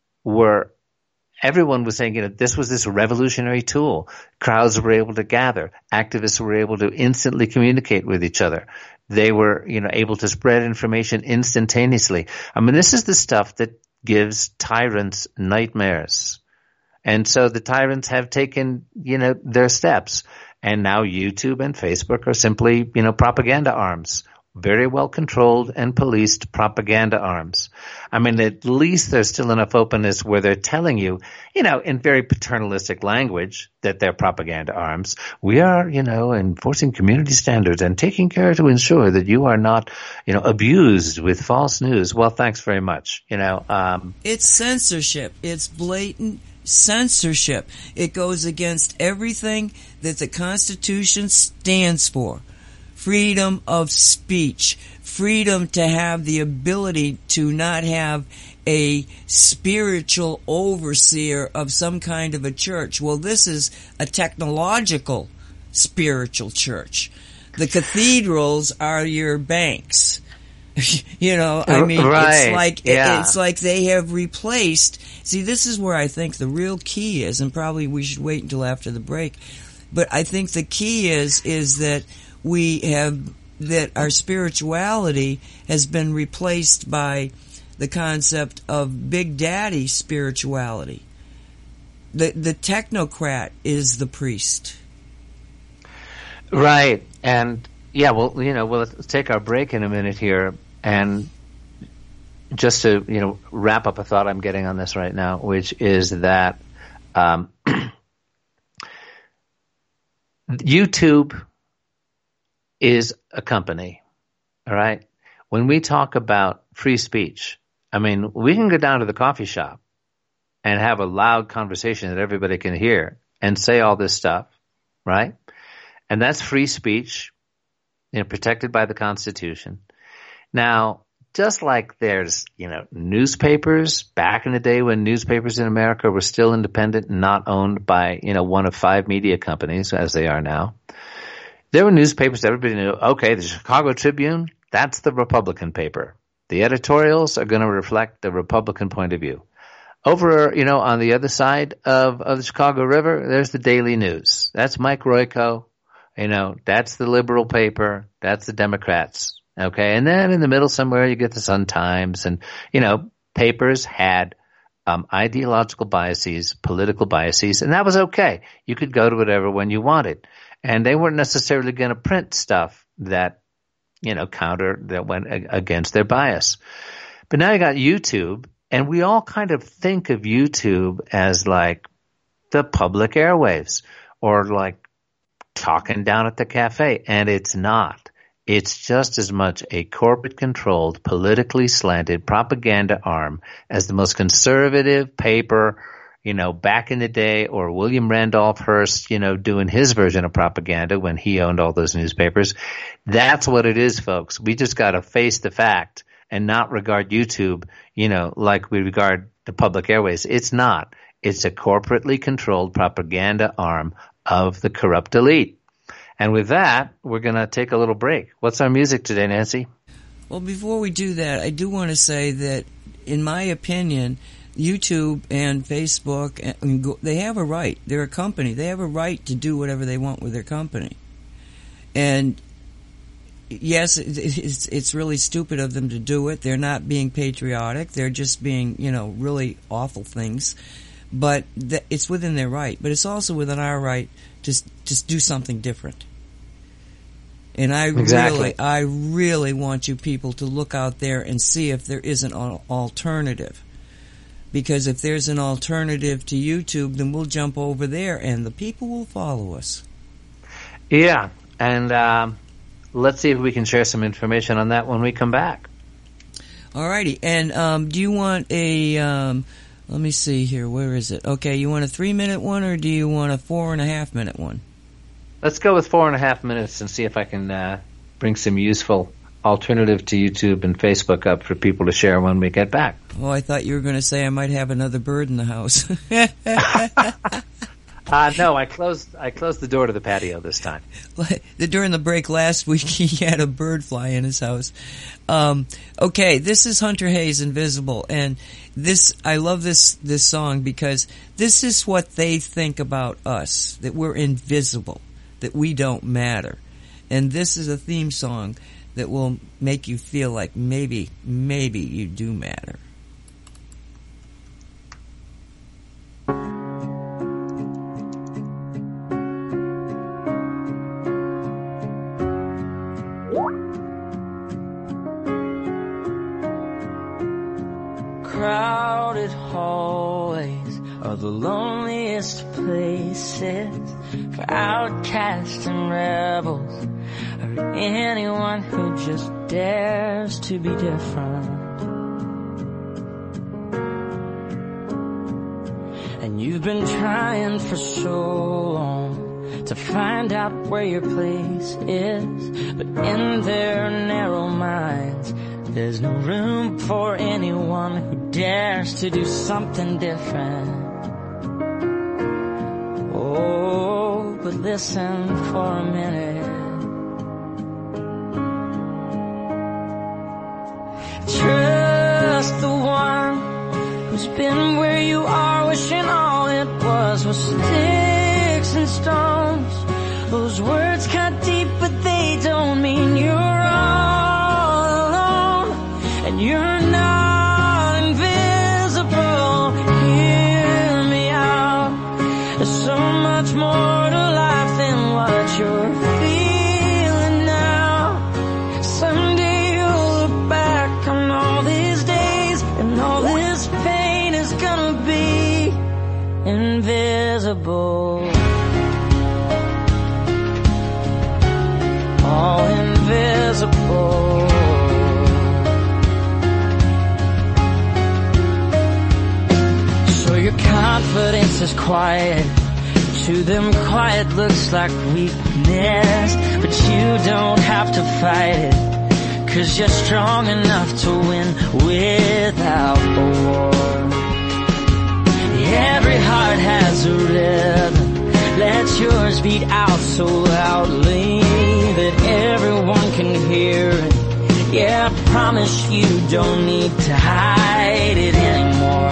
everyone was saying, this was this revolutionary tool. Crowds were able to gather. Activists were able to instantly communicate with each other. They were, able to spread information instantaneously. This is the stuff that gives tyrants nightmares. And so the tyrants have taken, their steps. And now YouTube and Facebook are simply, propaganda arms. Very well controlled and policed propaganda arms. At least there's still enough openness where they're telling you, in very paternalistic language that they're propaganda arms. We are, enforcing community standards and taking care to ensure that you are not, abused with false news. Well, thanks very much. It's censorship. It's blatant censorship. It goes against everything that the Constitution stands for. Freedom of speech, freedom to have the ability to not have a spiritual overseer of some kind of a church. Well, this is a technological spiritual church. The cathedrals are your banks. You know, I mean, Right. it's like they have replaced. See, this is where I think the real key is, and probably we should wait until after the break. But I think the key is that that our spirituality has been replaced by the concept of Big Daddy spirituality. The technocrat is the priest. Right. And yeah, well, let's take our break in a minute here, and just to, wrap up a thought I'm getting on this right now, which is that YouTube is a company, all right? When we talk about free speech, I mean, we can go down to the coffee shop and have a loud conversation that everybody can hear and say all this stuff, right? And that's free speech, protected by the Constitution. Now, just like there's, newspapers back in the day when newspapers in America were still independent and not owned by, one of 5 media companies as they are now, there were newspapers that everybody knew, okay, the Chicago Tribune, that's the Republican paper. The editorials are going to reflect the Republican point of view. Over, on the other side of the Chicago River, there's the Daily News. That's Mike Royko. That's the liberal paper. That's the Democrats. Okay. And then in the middle somewhere, you get the Sun-Times, and, papers had ideological biases, political biases, and that was okay. You could go to whatever when you wanted. And they weren't necessarily going to print stuff that, that went against their bias. But now you got YouTube, and we all kind of think of YouTube as like the public airwaves or like talking down at the cafe, and it's not. It's just as much a corporate-controlled, politically slanted propaganda arm as the most conservative paper, back in the day, or William Randolph Hearst, doing his version of propaganda when he owned all those newspapers. That's what it is, folks. We just got to face the fact and not regard YouTube, like we regard the public airways. It's not. It's a corporately controlled propaganda arm of the corrupt elite. And with that, we're going to take a little break. What's our music today, Nancy? Well, before we do that, I do want to say that, in my opinion, YouTube and Facebook, they have a right. They're a company. They have a right to do whatever they want with their company. And yes, it's really stupid of them to do it. They're not being patriotic. They're just being, really awful things. But it's within their right. But it's also within our right to do something different. And I really want you people to look out there and see if there is an alternative. Because if there's an alternative to YouTube, then we'll jump over there and the people will follow us. Yeah, and let's see if we can share some information on that when we come back. Alrighty, and do you want a... let me see here. Where is it? Okay, you want a 3-minute one, or do you want a 4.5-minute one? Let's go with 4.5 minutes and see if I can bring some useful alternative to YouTube and Facebook up for people to share when we get back. Oh, I thought you were going to say I might have another bird in the house. No, I closed the door to the patio this time. During the break last week, he had a bird fly in his house. Okay, this is Hunter Hayes, Invisible, and I love this song because this is what they think about us, that we're invisible, that we don't matter. And this is a theme song that will make you feel like maybe you do matter. Crowded hallways are the loneliest places for outcasts and rebels, or anyone who just dares to be different. And you've been trying for so long to find out where your place is, but in their narrow minds there's no room for anyone who dares to do something different. Oh, but listen for a minute. was sticks and stones. Those words cut deep, but they don't mean you're all alone. And you're not invisible. Hear me out. There's so much more to life than what you're feeling now. Someday you'll look back on all these days, and all this pain is gonna be invisible. All invisible. So your confidence is quiet. To them quiet looks like weakness, but you don't have to fight it, 'cause you're strong enough to win without a war. Every heart has a rhythm. Let yours beat out so loudly that everyone can hear it. Yeah, I promise you don't need to hide it anymore.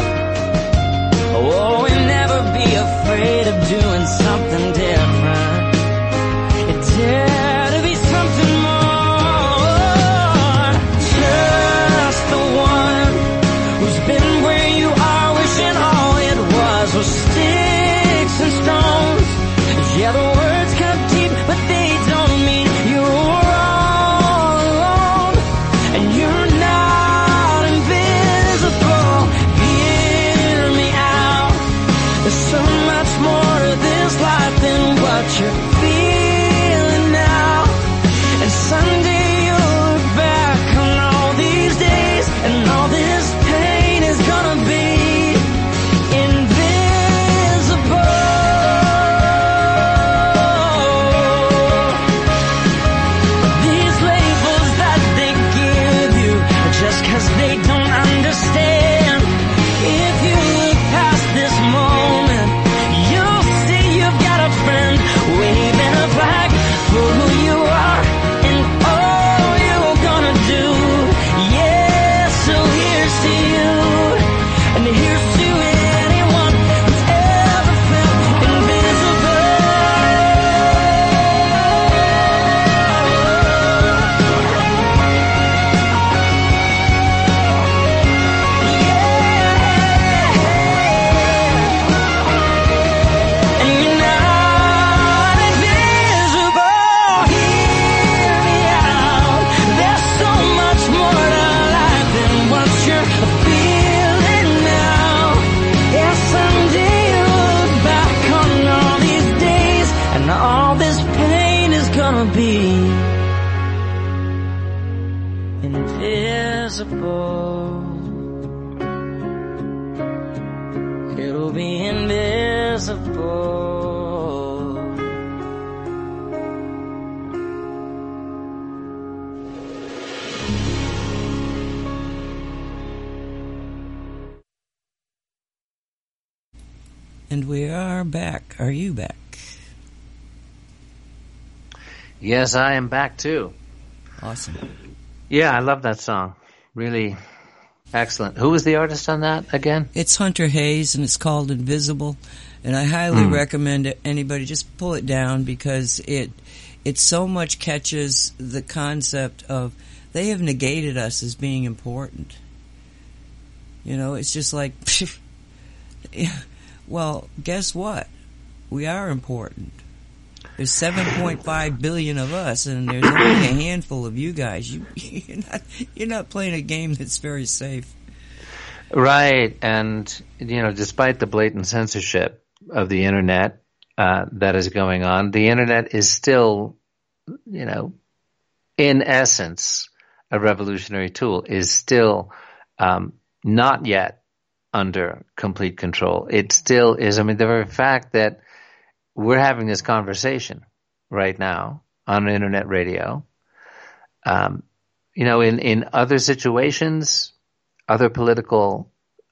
Oh, and never be afraid of doing something different. It dare to be something more. Just the one who's been where you are, wishing all it was sticks and stones. Yeah, the words cut deep, but they don't mean you're all alone. And you're not invisible. Hear me out. There's so much more to this life than what you're feeling now. And someday you'll look back on all these days, and all this pain is gonna be invisible. These labels that they give you are just 'cause they don't understand. If you look past this moment, you'll see you've got a friend waving a flag for who you are and all you're gonna do. Yeah, so here's to you, and here's to anyone who's ever felt invisible. And you're not invisible. Hear me out. There's so much more to life than what you're feeling now. Yeah, someday you'll look back on all these days, and all this pain is gonna be invisible. It'll be invisible. And we are back. Are you back? Yes, I am back too. Awesome. Yeah, I love that song. Really excellent. Who was the artist on that again? It's Hunter Hayes, and it's called Invisible. And I highly recommend it. Anybody just pull it down, because it so much catches the concept of they have negated us as being important. You know, it's just like, well, guess what? We are important. There's 7.5 billion of us, and there's only a handful of you guys. You're not playing a game that's very safe. Right, and despite the blatant censorship of the internet that is going on, the internet is still, in essence, a revolutionary tool. Is still not yet under complete control. It still is. I mean, the very fact that we're having this conversation right now on internet radio, in other situations, other political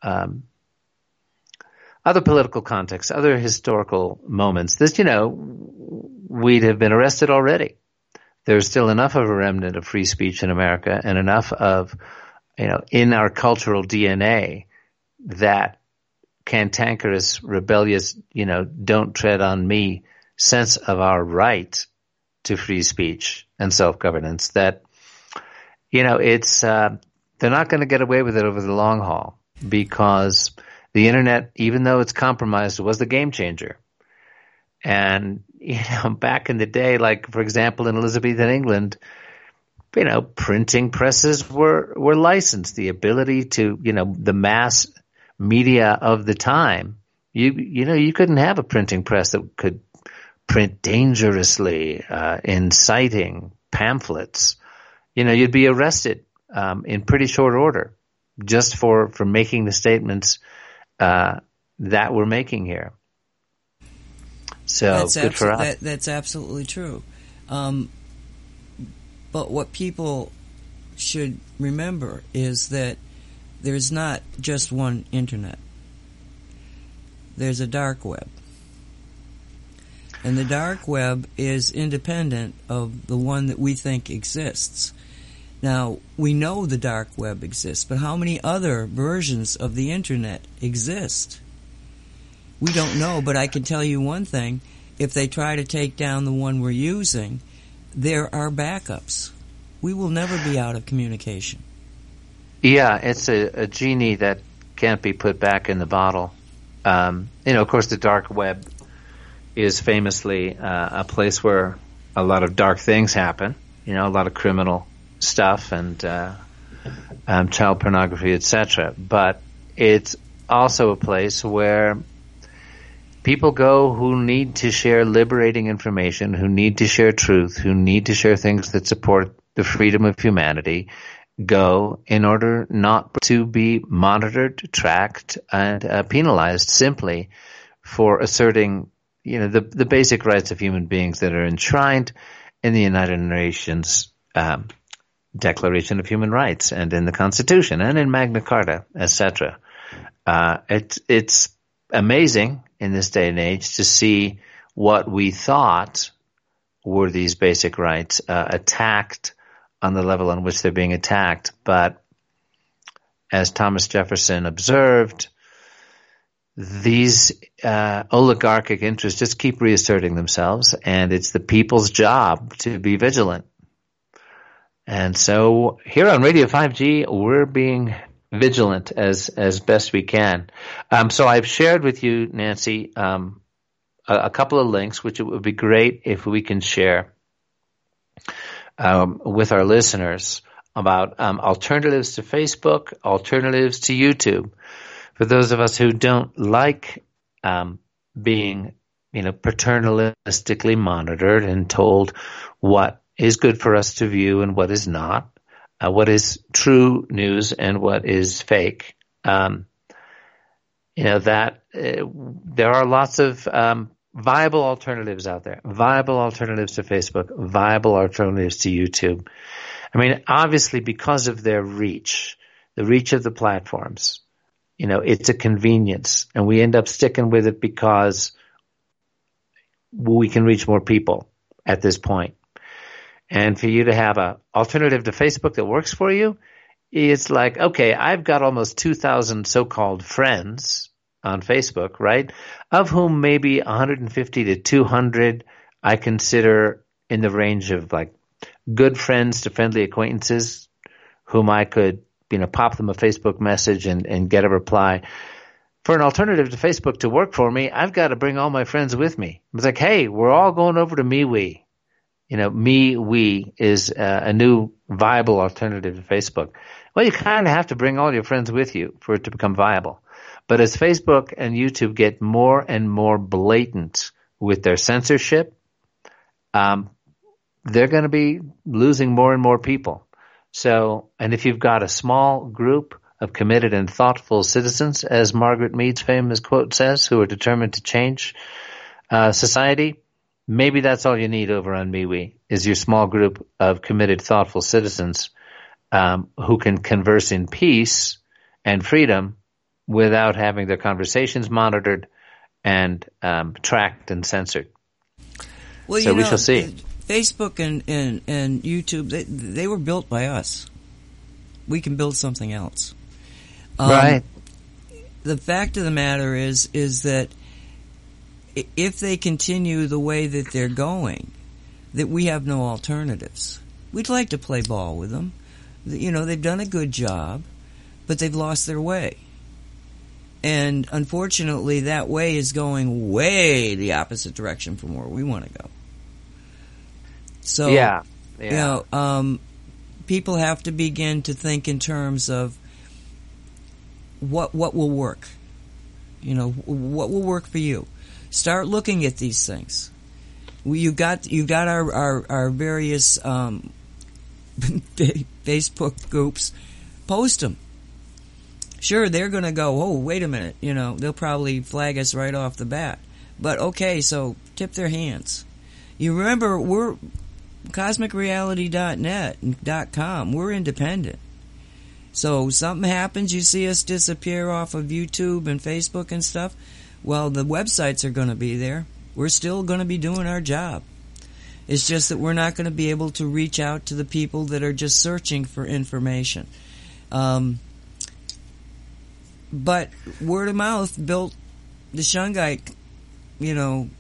contexts, other historical moments, this, we'd have been arrested already. There's still enough of a remnant of free speech in America, and enough of, in our cultural DNA that cantankerous, rebellious, don't tread on me sense of our right to free speech and self-governance, that, it's, they're not going to get away with it over the long haul, because the internet, even though it's compromised, was the game changer. And, back in the day, like, for example, in Elizabethan England, printing presses were licensed. The ability to, the mass media of the time, you couldn't have a printing press that could print dangerously, inciting pamphlets. You'd be arrested in pretty short order just for making the statements that we're making here. So that's good for us. That's absolutely true. But what people should remember is that there's not just one internet. There's a dark web. And the dark web is independent of the one that we think exists. Now, we know the dark web exists, but how many other versions of the internet exist? We don't know, but I can tell you one thing. If they try to take down the one we're using, there are backups. We will never be out of communication. Yeah, it's a genie that can't be put back in the bottle. Of course, the dark web is famously a place where a lot of dark things happen, a lot of criminal stuff and child pornography, etc. But it's also a place where people go who need to share liberating information, who need to share truth, who need to share things that support the freedom of humanity, go in order not to be monitored, tracked, and penalized simply for asserting, the basic rights of human beings that are enshrined in the United Nations Declaration of Human Rights and in the Constitution and in Magna Carta, etc. It's amazing in this day and age to see what we thought were these basic rights attacked on the level on which they're being attacked. But as Thomas Jefferson observed, these oligarchic interests just keep reasserting themselves, and it's the people's job to be vigilant. And so here on Radio 5G, we're being vigilant as best we can. So I've shared with you, Nancy, a couple of links, which it would be great if we can share with our listeners about alternatives to Facebook, alternatives to YouTube. For those of us who don't like being, paternalistically monitored and told what is good for us to view and what is not, what is true news and what is fake, there are lots of viable alternatives out there, viable alternatives to Facebook, viable alternatives to YouTube. I mean, obviously, because of their reach, the reach of the platforms, it's a convenience, and we end up sticking with it because we can reach more people at this point. And for you to have an alternative to Facebook that works for you, it's like, okay, I've got almost 2,000 so-called friends on Facebook, right? Of whom maybe 150 to 200 I consider in the range of like good friends to friendly acquaintances whom I could, pop them a Facebook message and get a reply. For an alternative to Facebook to work for me, I've got to bring all my friends with me. It's like, hey, we're all going over to MeWe. MeWe is a new viable alternative to Facebook. Well, you kind of have to bring all your friends with you for it to become viable. But as Facebook and YouTube get more and more blatant with their censorship, they're going to be losing more and more people. So, and if you've got a small group of committed and thoughtful citizens, as Margaret Mead's famous quote says, who are determined to change society, maybe that's all you need over on MeWe, is your small group of committed, thoughtful citizens who can converse in peace and freedom without having their conversations monitored and tracked and censored. Well, so we shall see. Facebook and YouTube, they were built by us. We can build something else. Right. the fact of the matter is that if they continue the way that they're going, that we have no alternatives. We'd like to play ball with them. You know, they've done a good job, but they've lost their way. And unfortunately, that way is going way the opposite direction from where we want to go. So, yeah. you know, people have to begin to think in terms of what will work. You know, what will work for you. Start looking at these things. You've got our various Facebook groups. Post them. Sure, they're going to go, oh, wait a minute, you know, they'll probably flag us right off the bat. But okay, so tip their hands. You remember, we're CosmicReality.net and .com. We're independent. So something happens, you see us disappear off of YouTube and Facebook and stuff, well, the websites are going to be there. We're still going to be doing our job. It's just that we're not going to be able to reach out to the people that are just searching for information. But word of mouth built the Shungite, you know,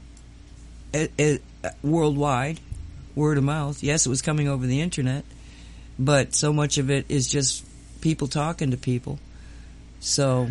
worldwide. Word of mouth. Yes, it was coming over the internet, but so much of it is just people talking to people. So,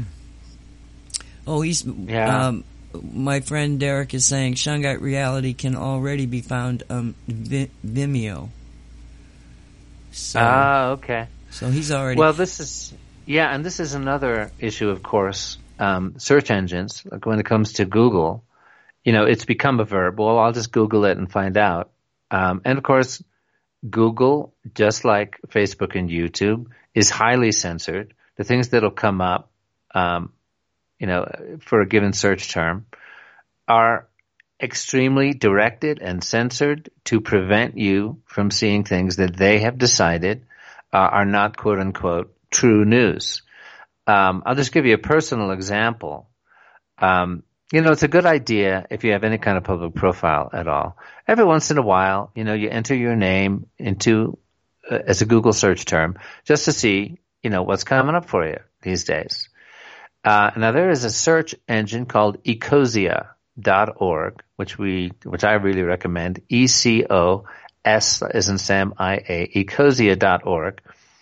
my friend Derek is saying Shungite Reality can already be found on Vimeo. So, okay. So he's already... Well, this is another issue, of course. Search engines, like when it comes to Google, you know, it's become a verb. Well, I'll just Google it and find out. And of course, Google, just like Facebook and YouTube, is highly censored. The things that'll come up, you know, for a given search term are extremely directed and censored to prevent you from seeing things that they have decided are not, quote unquote, true news. I'll just give you a personal example. You know, it's a good idea if you have any kind of public profile at all. Every once in a while, you know, you enter your name into as a Google search term just to see, you know, what's coming up for you these days. Now there is a search engine called Ecosia.org, which I really recommend. ECOS as in Sam IA, Ecosia.org.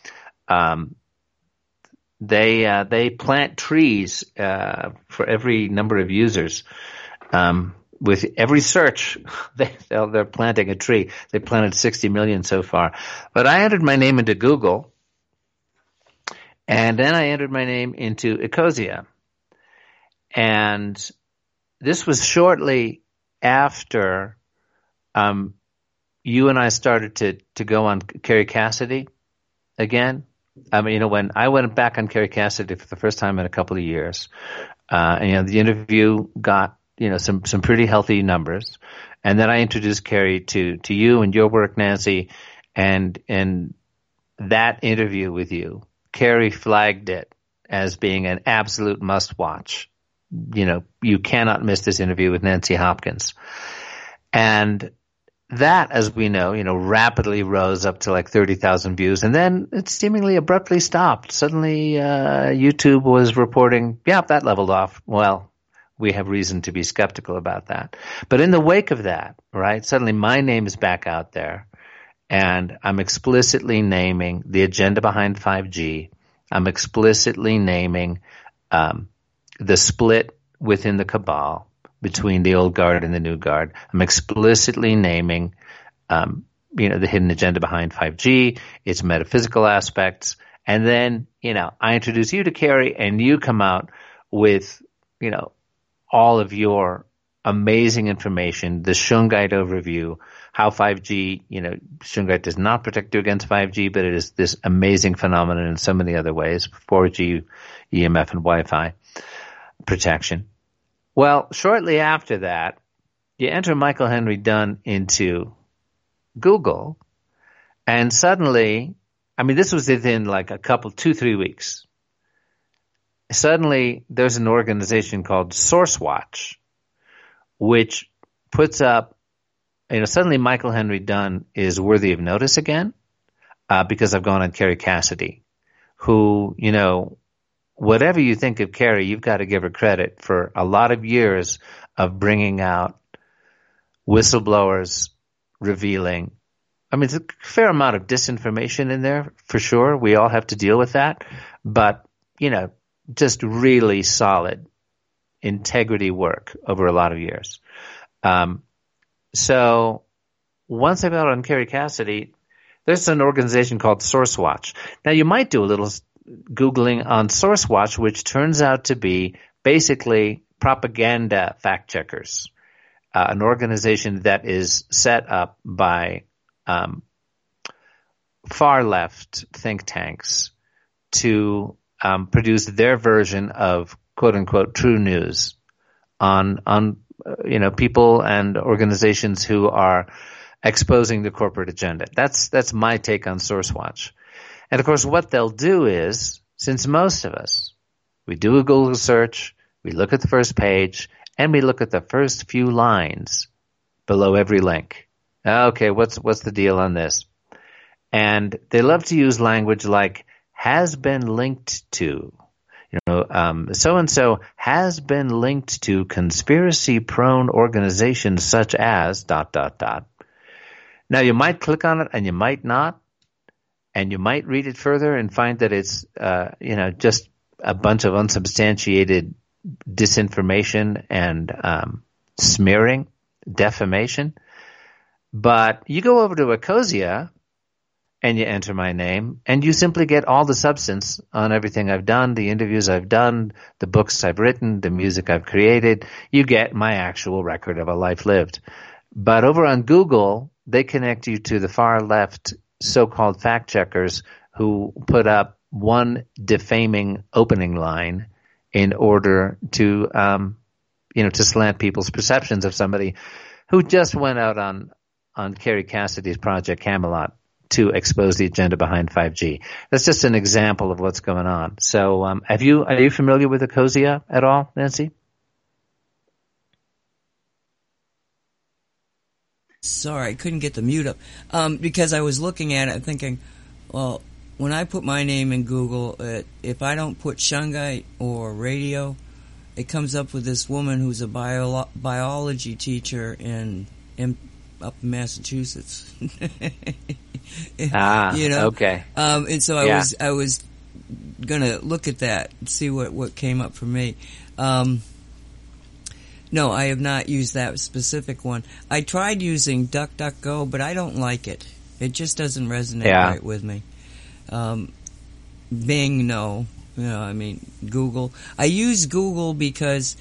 They plant trees for every number of users. With every search, they're planting a tree. They planted 60 million so far. But I entered my name into Google, and then I entered my name into Ecosia. And this was shortly after you and I started to go on Kerry Cassidy again. I mean, you know, when I went back on Kerry Cassidy for the first time in a couple of years, and, you know, the interview got, you know, some pretty healthy numbers. And then I introduced Kerry to you and your work, Nancy, and that interview with you, Kerry flagged it as being an absolute must watch. You know, you cannot miss this interview with Nancy Hopkins. And that, as we know, you know, rapidly rose up to like 30,000 views, and then it seemingly abruptly stopped. Suddenly, YouTube was reporting, yeah, that leveled off. Well, we have reason to be skeptical about that. But in the wake of that, right, suddenly my name is back out there, and I'm explicitly naming the agenda behind 5G. I'm explicitly naming the split within the cabal between the old guard and the new guard. I'm explicitly naming, you know, the hidden agenda behind 5G, its metaphysical aspects. And then, you know, I introduce you to Kerry, and you come out with, you know, all of your amazing information, the Shungite overview, how 5G, you know, Shungite does not protect you against 5G, but it is this amazing phenomenon in so many other ways, 4G, EMF, and Wi-Fi protection. Well, shortly after that, you enter Michael Henry Dunn into Google, and suddenly, I mean, this was within like a couple, 2-3 weeks. Suddenly, there's an organization called SourceWatch, which puts up, you know, suddenly Michael Henry Dunn is worthy of notice again, because I've gone on Kerry Cassidy, who, you know, whatever you think of Carrie, you've got to give her credit for a lot of years of bringing out whistleblowers revealing. I mean, there's a fair amount of disinformation in there, for sure. We all have to deal with that. But, just really solid integrity work over a lot of years. So once I got on Carrie Cassidy, there's an organization called SourceWatch. Now, you might do a little Googling on SourceWatch, which turns out to be basically propaganda fact checkers, an organization that is set up by far left think tanks to produce their version of quote unquote true news on people and organizations who are exposing the corporate agenda. That's my take on SourceWatch. And of course, what they'll do is, since most of us, we do a Google search, we look at the first page, and we look at the first few lines below every link. Okay, what's the deal on this? And they love to use language like has been linked to. So-and-so has been linked to conspiracy-prone organizations such as ... Now, you might click on it and you might not, and you might read it further and find that it's, just a bunch of unsubstantiated disinformation and smearing, defamation. But you go over to Ecosia and you enter my name, and you simply get all the substance on everything I've done, the interviews I've done, the books I've written, the music I've created. You get my actual record of a life lived. But over on Google, they connect you to the far left so-called fact checkers who put up one defaming opening line in order to, to slant people's perceptions of somebody who just went out on Carrie Cassidy's Project Camelot to expose the agenda behind 5G. That's just an example of what's going on. So, are you familiar with Ecosia at all, Nancy? Sorry, I couldn't get the mute up because I was looking at it thinking, well, when I put my name in Google, if I don't put Shungite or radio, it comes up with this woman who's a biology teacher up in Massachusetts. Okay. And so I was gonna look at that and see what came up for me. No, I have not used that specific one. I tried using DuckDuckGo, but I don't like it. It just doesn't resonate right with me. Bing, no. Google. I use Google because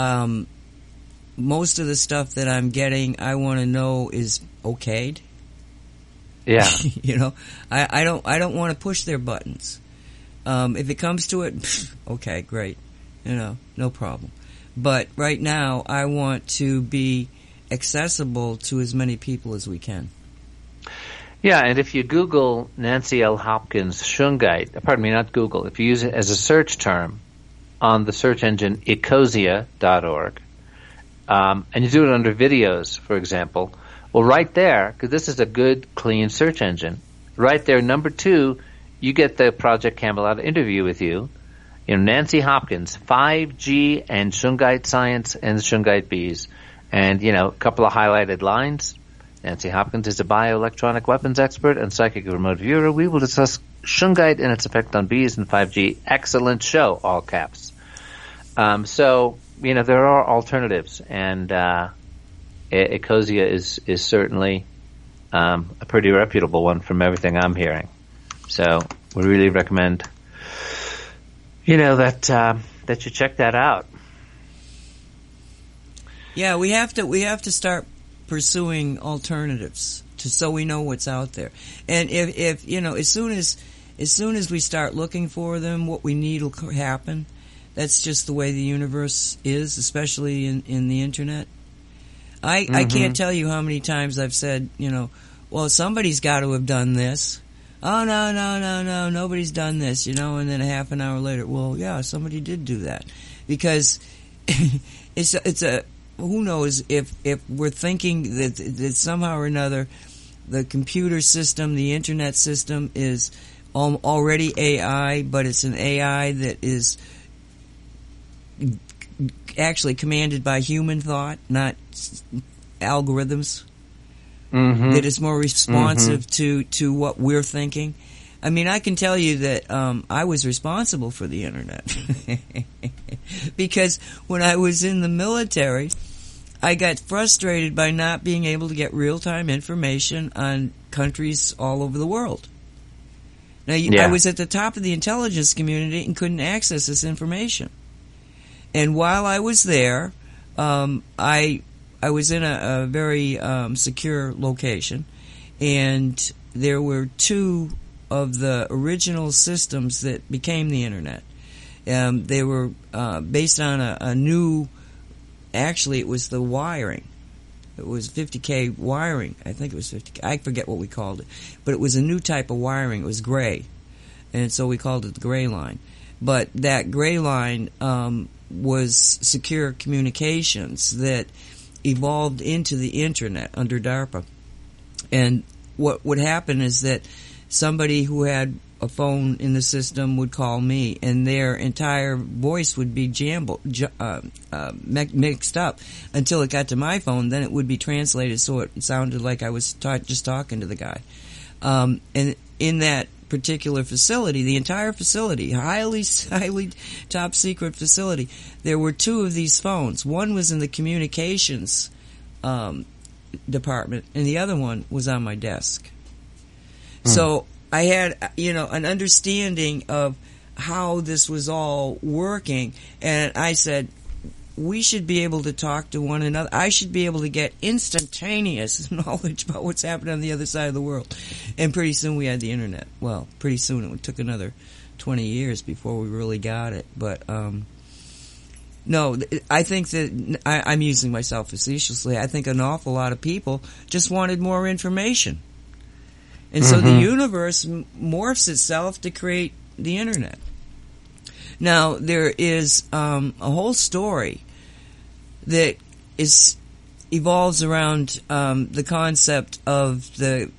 most of the stuff that I'm getting, I want to know is okayed. Yeah. I don't want to push their buttons. If it comes to it, okay, great. No problem. But right now, I want to be accessible to as many people as we can. Yeah, and if you Google Nancy L. Hopkins Shungite, pardon me, not Google, if you use it as a search term on the search engine ecosia.org, and you do it under videos, for example, well, right there, because this is a good, clean search engine, right there, number 2, you get the Project Camelot interview with you. Nancy Hopkins, 5G and Shungite science and Shungite bees. And, a couple of highlighted lines. Nancy Hopkins is a bioelectronic weapons expert and psychic remote viewer. We will discuss Shungite and its effect on bees and 5G. Excellent show, all caps. So, there are alternatives. And Ecosia is certainly a pretty reputable one from everything I'm hearing. So we really recommend that you check that out. Yeah, we have to start pursuing alternatives so we know what's out there. And if as soon as we start looking for them, what we need will happen. That's just the way the universe is, especially in the internet. I can't tell you how many times I've said, well, somebody's got to have done this. Oh, no, nobody's done this, and then a half an hour later, well, yeah, somebody did do that. Because it's who knows if we're thinking that somehow or another the computer system, the internet system is already AI, but it's an AI that is actually commanded by human thought, not algorithms. Mm-hmm. That is more responsive to what we're thinking. I mean, I can tell you that I was responsible for the internet because when I was in the military, I got frustrated by not being able to get real-time information on countries all over the world. Now, I was at the top of the intelligence community and couldn't access this information. And while I was there, I was in a very secure location, and there were two of the original systems that became the internet. They were based on a new, actually it was the wiring. It was 50K wiring. I think it was 50K. I forget what we called it. But it was a new type of wiring. It was gray. And so we called it the gray line. But that gray line was secure communications that evolved into the internet under DARPA. And what would happen is that somebody who had a phone in the system would call me, and their entire voice would be mixed up until it got to my phone. Then it would be translated so it sounded like I was just talking to the guy. And in that particular facility, the entire facility, highly top secret facility, there were two of these phones. One was in the communications department, and the other one was on my desk. So I had, an understanding of how this was all working, and I said, we should be able to talk to one another. I should be able to get instantaneous knowledge about what's happening on the other side of the world. And pretty soon we had the internet. Well, pretty soon. It took another 20 years before we really got it. But, no, I think that I'm using myself facetiously. I think an awful lot of people just wanted more information. And so the universe morphs itself to create the internet. Now, there is a whole story that evolves around the concept of the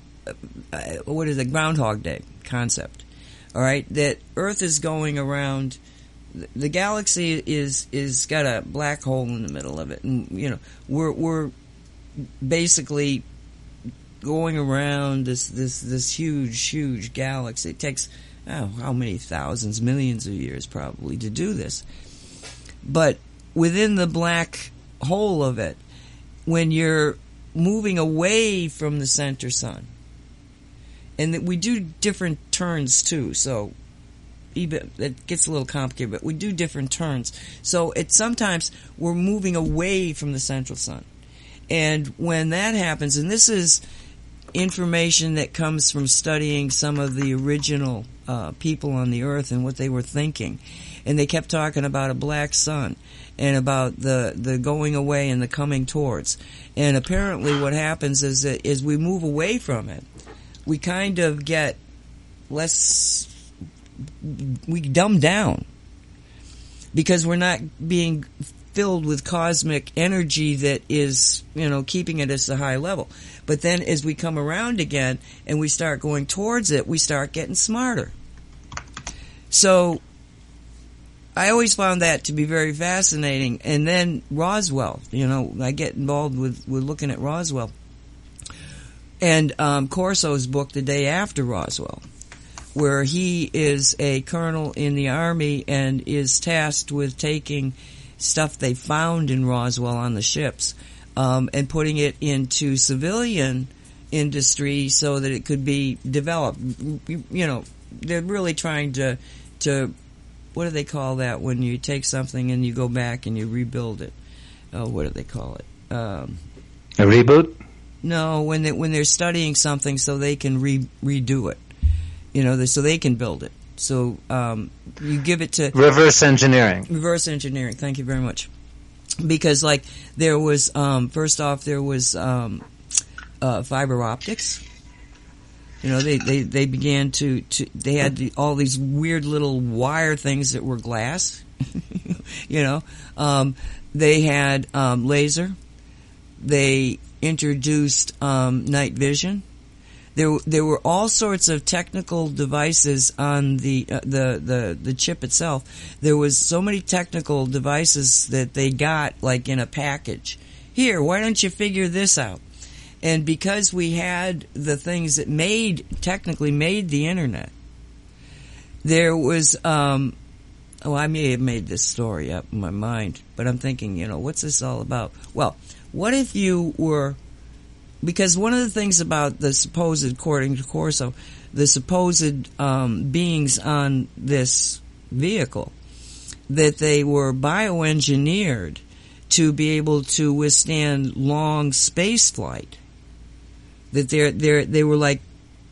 Groundhog Day concept. All right, that Earth is going around. The galaxy is got a black hole in the middle of it, and we're basically going around this huge galaxy. It takes how many thousands, millions of years probably to do this. But within the black hole of it, when you're moving away from the center sun, and we do different turns too, so even it gets a little complicated, but we do different turns. So sometimes we're moving away from the central sun. And when that happens, and this is information that comes from studying some of the original people on the earth and what they were thinking. And they kept talking about a black sun and about the going away and the coming towards. And apparently what happens is that as we move away from it, we kind of get we dumb down because we're not being filled with cosmic energy that is, keeping it at a high level. But then as we come around again and we start going towards it, we start getting smarter. So I always found that to be very fascinating. And then Roswell, I get involved with looking at Roswell. And Corso's book, The Day After Roswell, where he is a colonel in the Army and is tasked with taking stuff they found in Roswell on the ships and putting it into civilian industry so that it could be developed. They're really trying to what do they call that when you take something and you go back and you rebuild it? Oh, what do they call it? A reboot? No, when they're studying something so they can redo it. So they can build it. So you give it to reverse engineering. Reverse engineering. Thank you very much. Because there was first off there was fiber optics. They began to they had all these weird little wire things that were glass. They had laser. They introduced night vision. There were all sorts of technical devices on the chip itself. There was so many technical devices that they got like in a package. Here, why don't you figure this out? And because we had the things that technically made the internet, there was, I may have made this story up in my mind, but I'm thinking, what's this all about? Well, what if you were, because one of the things about the supposed, according to Corso, the supposed beings on this vehicle, that they were bioengineered to be able to withstand long space flight. That they were like,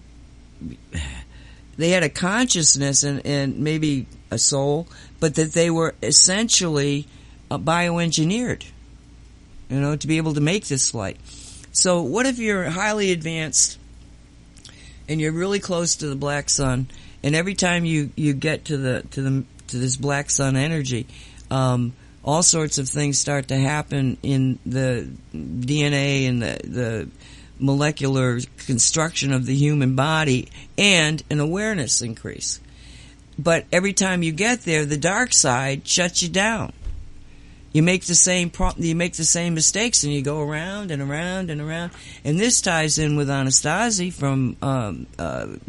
they had a consciousness and maybe a soul, but that they were essentially bioengineered, to be able to make this flight. So what if you're highly advanced and you're really close to the black sun, and every time you get to this black sun energy, all sorts of things start to happen in the DNA and the molecular construction of the human body, and an awareness increase. But every time you get there, the dark side shuts you down. You make the same mistakes, and you go around and around and around. And this ties in with Anastasia from the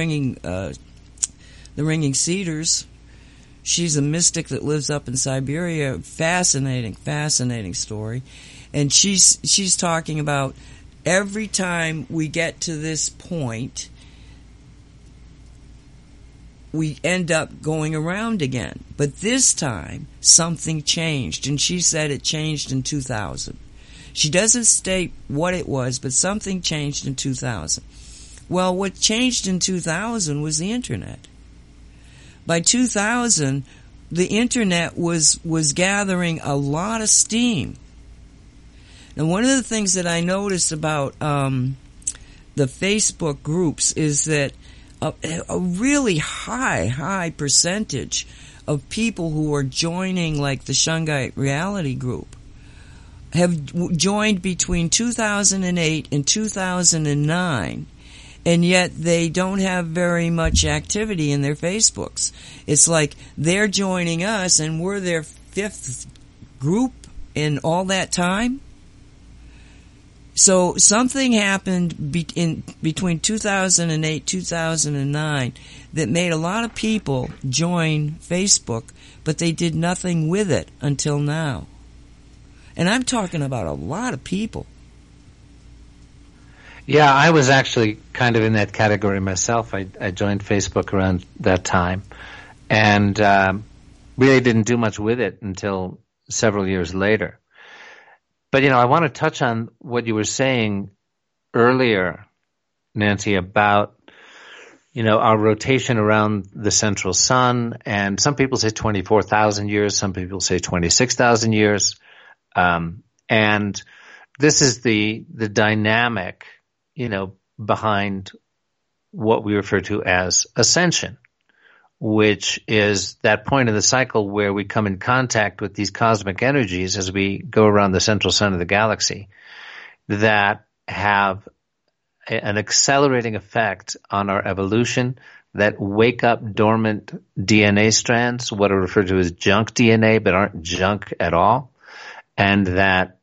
Ringing Cedars. She's a mystic that lives up in Siberia. Fascinating story. And she's talking about every time we get to this point, we end up going around again. But this time, something changed. And she said it changed in 2000. She doesn't state what it was, but something changed in 2000. Well, what changed in 2000 was the Internet. By 2000, the Internet was gathering a lot of steam. Now, one of the things that I noticed about the Facebook groups is that a really high percentage of people who are joining, like the Shungite Reality Group, have joined between 2008 and 2009, and yet they don't have very much activity in their Facebooks. It's like they're joining us, and we're their fifth group in all that time. So something happened between 2008, 2009 that made a lot of people join Facebook, but they did nothing with it until now. And I'm talking about a lot of people. Yeah, I was actually kind of in that category myself. I joined Facebook around that time and really didn't do much with it until several years later. But, I want to touch on what you were saying earlier, Nancy, about, our rotation around the central sun. And some people say 24,000 years. Some people say 26,000 years. And this is the dynamic, behind what we refer to as ascension, which is that point in the cycle where we come in contact with these cosmic energies as we go around the central sun of the galaxy that have an accelerating effect on our evolution, that wake up dormant DNA strands, what are referred to as junk DNA, but aren't junk at all, and that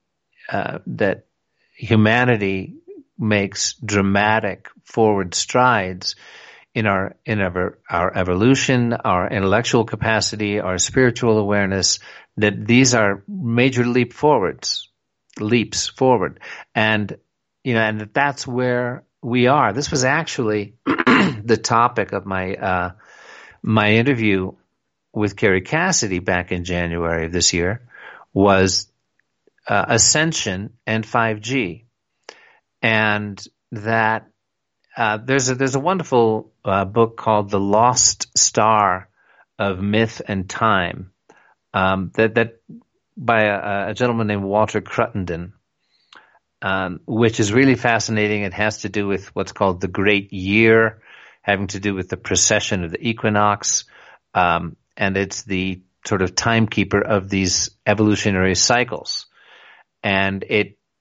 humanity makes dramatic forward strides in our evolution, our intellectual capacity, our spiritual awareness, that these are major leaps forward. And, and that's where we are. This was actually the topic of my interview with Kerry Cassidy back in January of this year, was ascension and 5G. And that there's a wonderful book called The Lost Star of Myth and Time, that by a gentleman named Walter Cruttenden, which is really fascinating. It has to do with what's called the Great Year, having to do with the precession of the equinox, and it's the sort of timekeeper of these evolutionary cycles. And it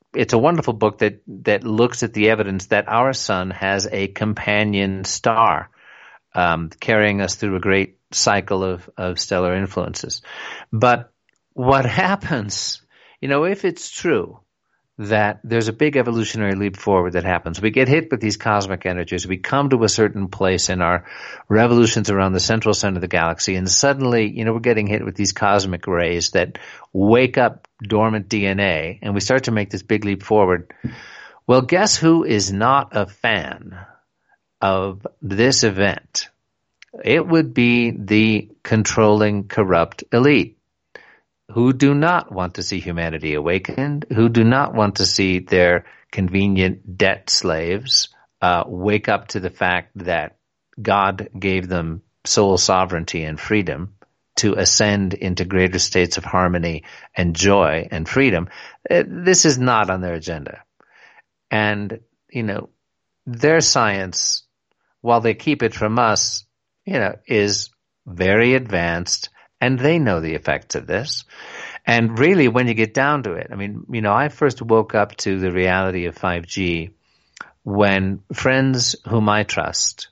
it's a wonderful book that looks at the evidence that our sun has a companion star, carrying us through a great cycle of stellar influences. But what happens, if it's true that there's a big evolutionary leap forward that happens, we get hit with these cosmic energies, we come to a certain place in our revolutions around the central center of the galaxy, and suddenly, we're getting hit with these cosmic rays that wake up dormant DNA, and we start to make this big leap forward. Well, guess who is not a fan of this event? It would be the controlling, corrupt elite, who do not want to see humanity awakened, who do not want to see their convenient debt slaves wake up to the fact that God gave them sole sovereignty and freedom to ascend into greater states of harmony and joy and freedom. This is not on their agenda. And, their science, while they keep it from us, is very advanced, and they know the effects of this. And really, when you get down to it, I first woke up to the reality of 5G when friends whom I trust,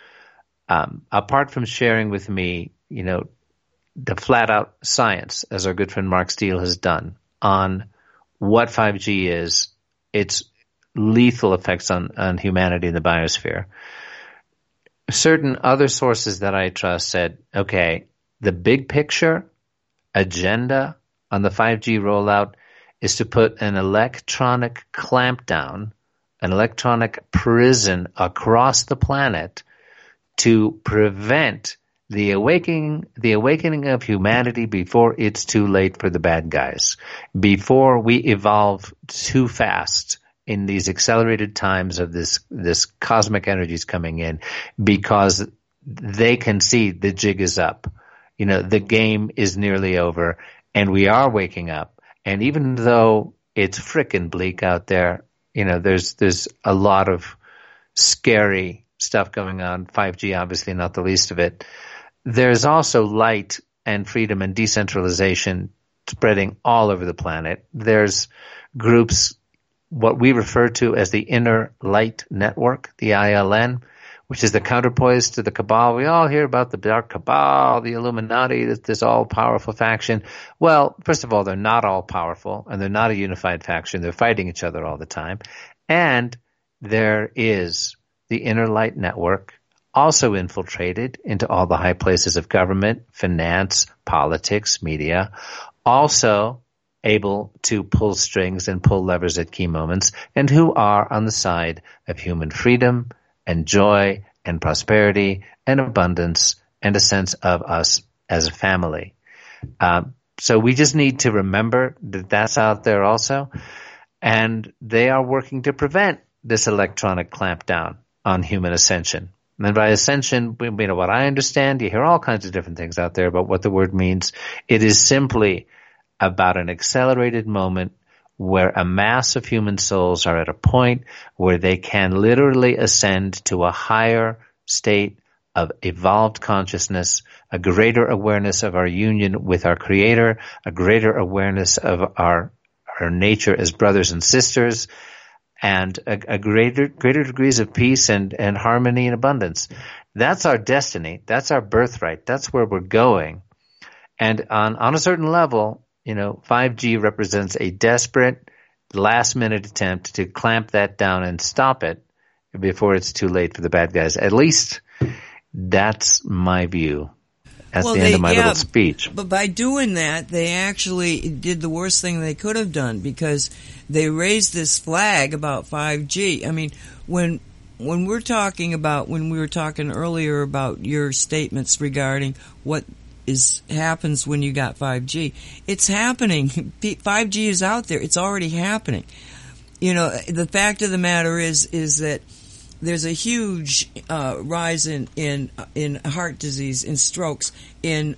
apart from sharing with me, the flat out science, as our good friend Mark Steele has done, on what 5G is, its lethal effects on humanity in the biosphere. Certain other sources that I trust said, okay, the big picture agenda on the 5G rollout is to put an electronic clampdown, an electronic prison across the planet to prevent the awakening of humanity before it's too late for the bad guys, before we evolve too fast in these accelerated times of this cosmic energies coming in, because they can see the jig is up. The game is nearly over, and we are waking up. And even though it's frickin' bleak out there, there's a lot of scary stuff going on. 5G, obviously, not the least of it. There's also light and freedom and decentralization spreading all over the planet. There's groups, what we refer to as the Inner Light Network, the ILN, which is the counterpoise to the Cabal. We all hear about the Dark Cabal, the Illuminati, this all-powerful faction. Well, first of all, they're not all-powerful, and they're not a unified faction. They're fighting each other all the time. And there is the Inner Light Network, also infiltrated into all the high places of government, finance, politics, media, also able to pull strings and pull levers at key moments, and who are on the side of human freedom and joy and prosperity and abundance and a sense of us as a family. So we just need to remember that that's out there also. And they are working to prevent this electronic clampdown on human ascension. And by ascension, what I understand, you hear all kinds of different things out there about what the word means. It is simply about an accelerated moment where a mass of human souls are at a point where they can literally ascend to a higher state of evolved consciousness, a greater awareness of our union with our Creator, a greater awareness of our nature as brothers and sisters, and a greater degrees of peace and harmony and abundance. That's our destiny. That's our birthright. That's where we're going. And on a certain level, 5G represents a desperate last-minute attempt to clamp that down and stop it before it's too late for the bad guys. At least that's my view. That's the end of my little speech. But by doing that, they actually did the worst thing they could have done, because they raised this flag about 5G. When we were talking earlier about your statements regarding what happens when you got 5G, it's happening. 5G is out there. It's already happening. The fact of the matter is that there's a huge rise in heart disease, in strokes, in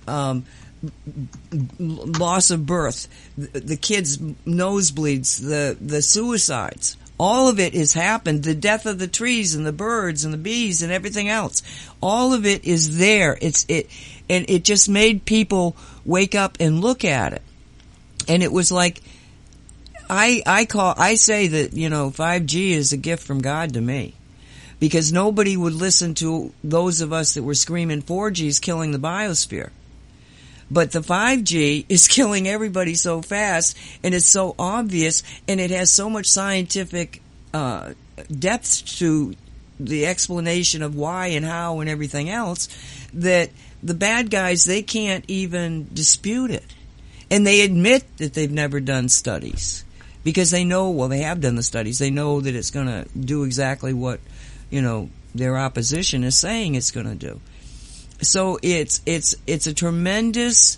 loss of birth, the kids' nosebleeds, the suicides. All of it has happened. The death of the trees and the birds and the bees and everything else. All of it is there. And it just made people wake up and look at it. And it was like, I say that, 5G is a gift from God to me. Because nobody would listen to those of us that were screaming 4G is killing the biosphere. But the 5G is killing everybody so fast, and it's so obvious, and it has so much scientific depth to the explanation of why and how and everything else, that the bad guys, they can't even dispute it. And they admit that they've never done studies. Because they know, well, they have done the studies. They know that it's going to do exactly what, their opposition is saying it's going to do. So it's a tremendous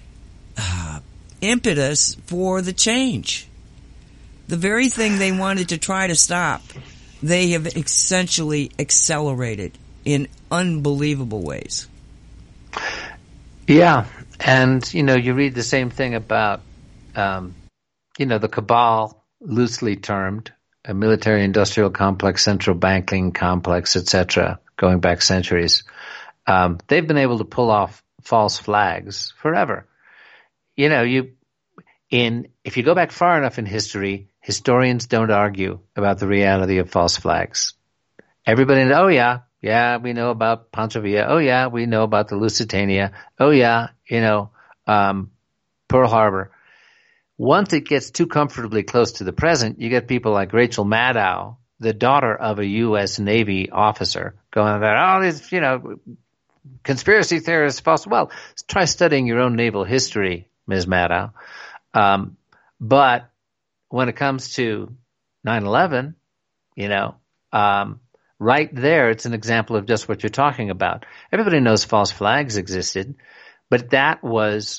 impetus for the change. The very thing they wanted to try to stop, they have essentially accelerated in unbelievable ways. Yeah, and you read the same thing about the cabal, loosely termed, a military-industrial complex, central banking complex, etc., going back centuries. They've been able to pull off false flags forever. If you go back far enough in history, historians don't argue about the reality of false flags. Everybody knows, we know about Pancho Villa. Oh yeah, we know about the Lusitania. Oh yeah, Pearl Harbor. Once it gets too comfortably close to the present, you get people like Rachel Maddow, the daughter of a U.S. Navy officer, going about, these, conspiracy theorists false. Well, try studying your own naval history, Ms. Maddow. But when it comes to 9/11, right there, it's an example of just what you're talking about. Everybody knows false flags existed, but that was,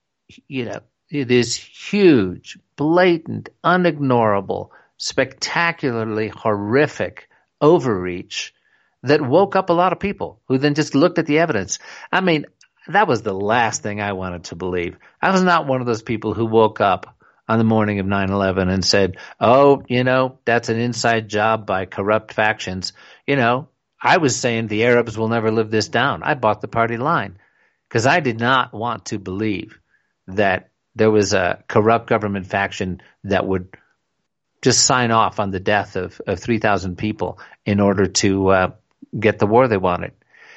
this huge, blatant, unignorable, spectacularly horrific overreach that woke up a lot of people who then just looked at the evidence. I mean, that was the last thing I wanted to believe. I was not one of those people who woke up on the morning of 9/11 and said, that's an inside job by corrupt factions. I was saying the Arabs will never live this down. I bought the party line because I did not want to believe that there was a corrupt government faction that would just sign off on the death of 3,000 people in order to get the war they wanted.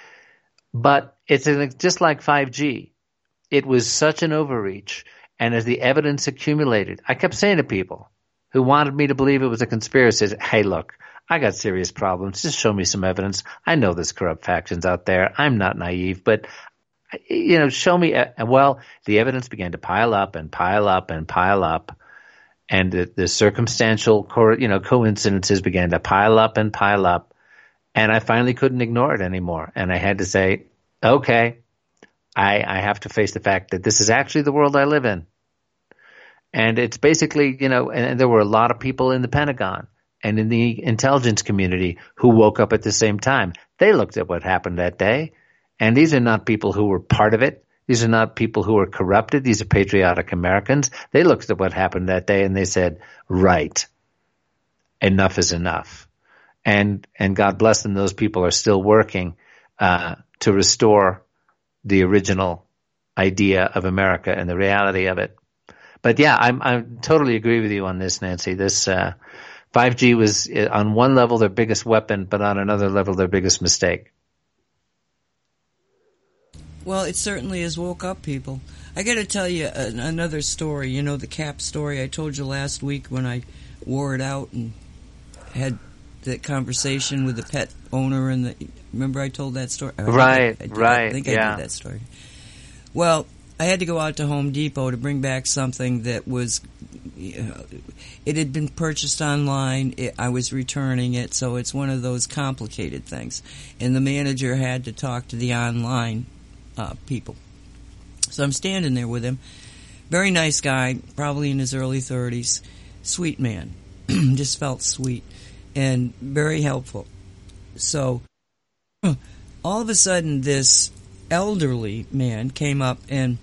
But it's just like 5G. It was such an overreach. And as the evidence accumulated, I kept saying to people who wanted me to believe it was a conspiracy, hey, look, I got serious problems. Just show me some evidence. I know there's corrupt factions out there. I'm not naive, but show me. Well, the evidence began to pile up and pile up and pile up. And the circumstantial, coincidences began to pile up and pile up. And I finally couldn't ignore it anymore. And I had to say, okay, I have to face the fact that this is actually the world I live in. And it's basically, and there were a lot of people in the Pentagon and in the intelligence community who woke up at the same time. They looked at what happened that day. And these are not people who were part of it. These are not people who are corrupted. These are patriotic Americans. They looked at what happened that day and they said, right, enough is enough. And God bless them, those people are still working to restore the original idea of America and the reality of it. But yeah, I totally agree with you on this, Nancy. This 5G was on one level their biggest weapon, but on another level their biggest mistake. Well, it certainly has woke up people. I got to tell you another story. The cap story I told you last week when I wore it out and had that conversation with the pet owner and remember I told that story? Right. I think I did that story. Well, I had to go out to Home Depot to bring back something that was, it had been purchased online. I was returning it, so it's one of those complicated things. And the manager had to talk to the online people. So I'm standing there with him. Very nice guy, probably in his early 30s. Sweet man. Just felt sweet. And very helpful. So, all of a sudden, this elderly man came up and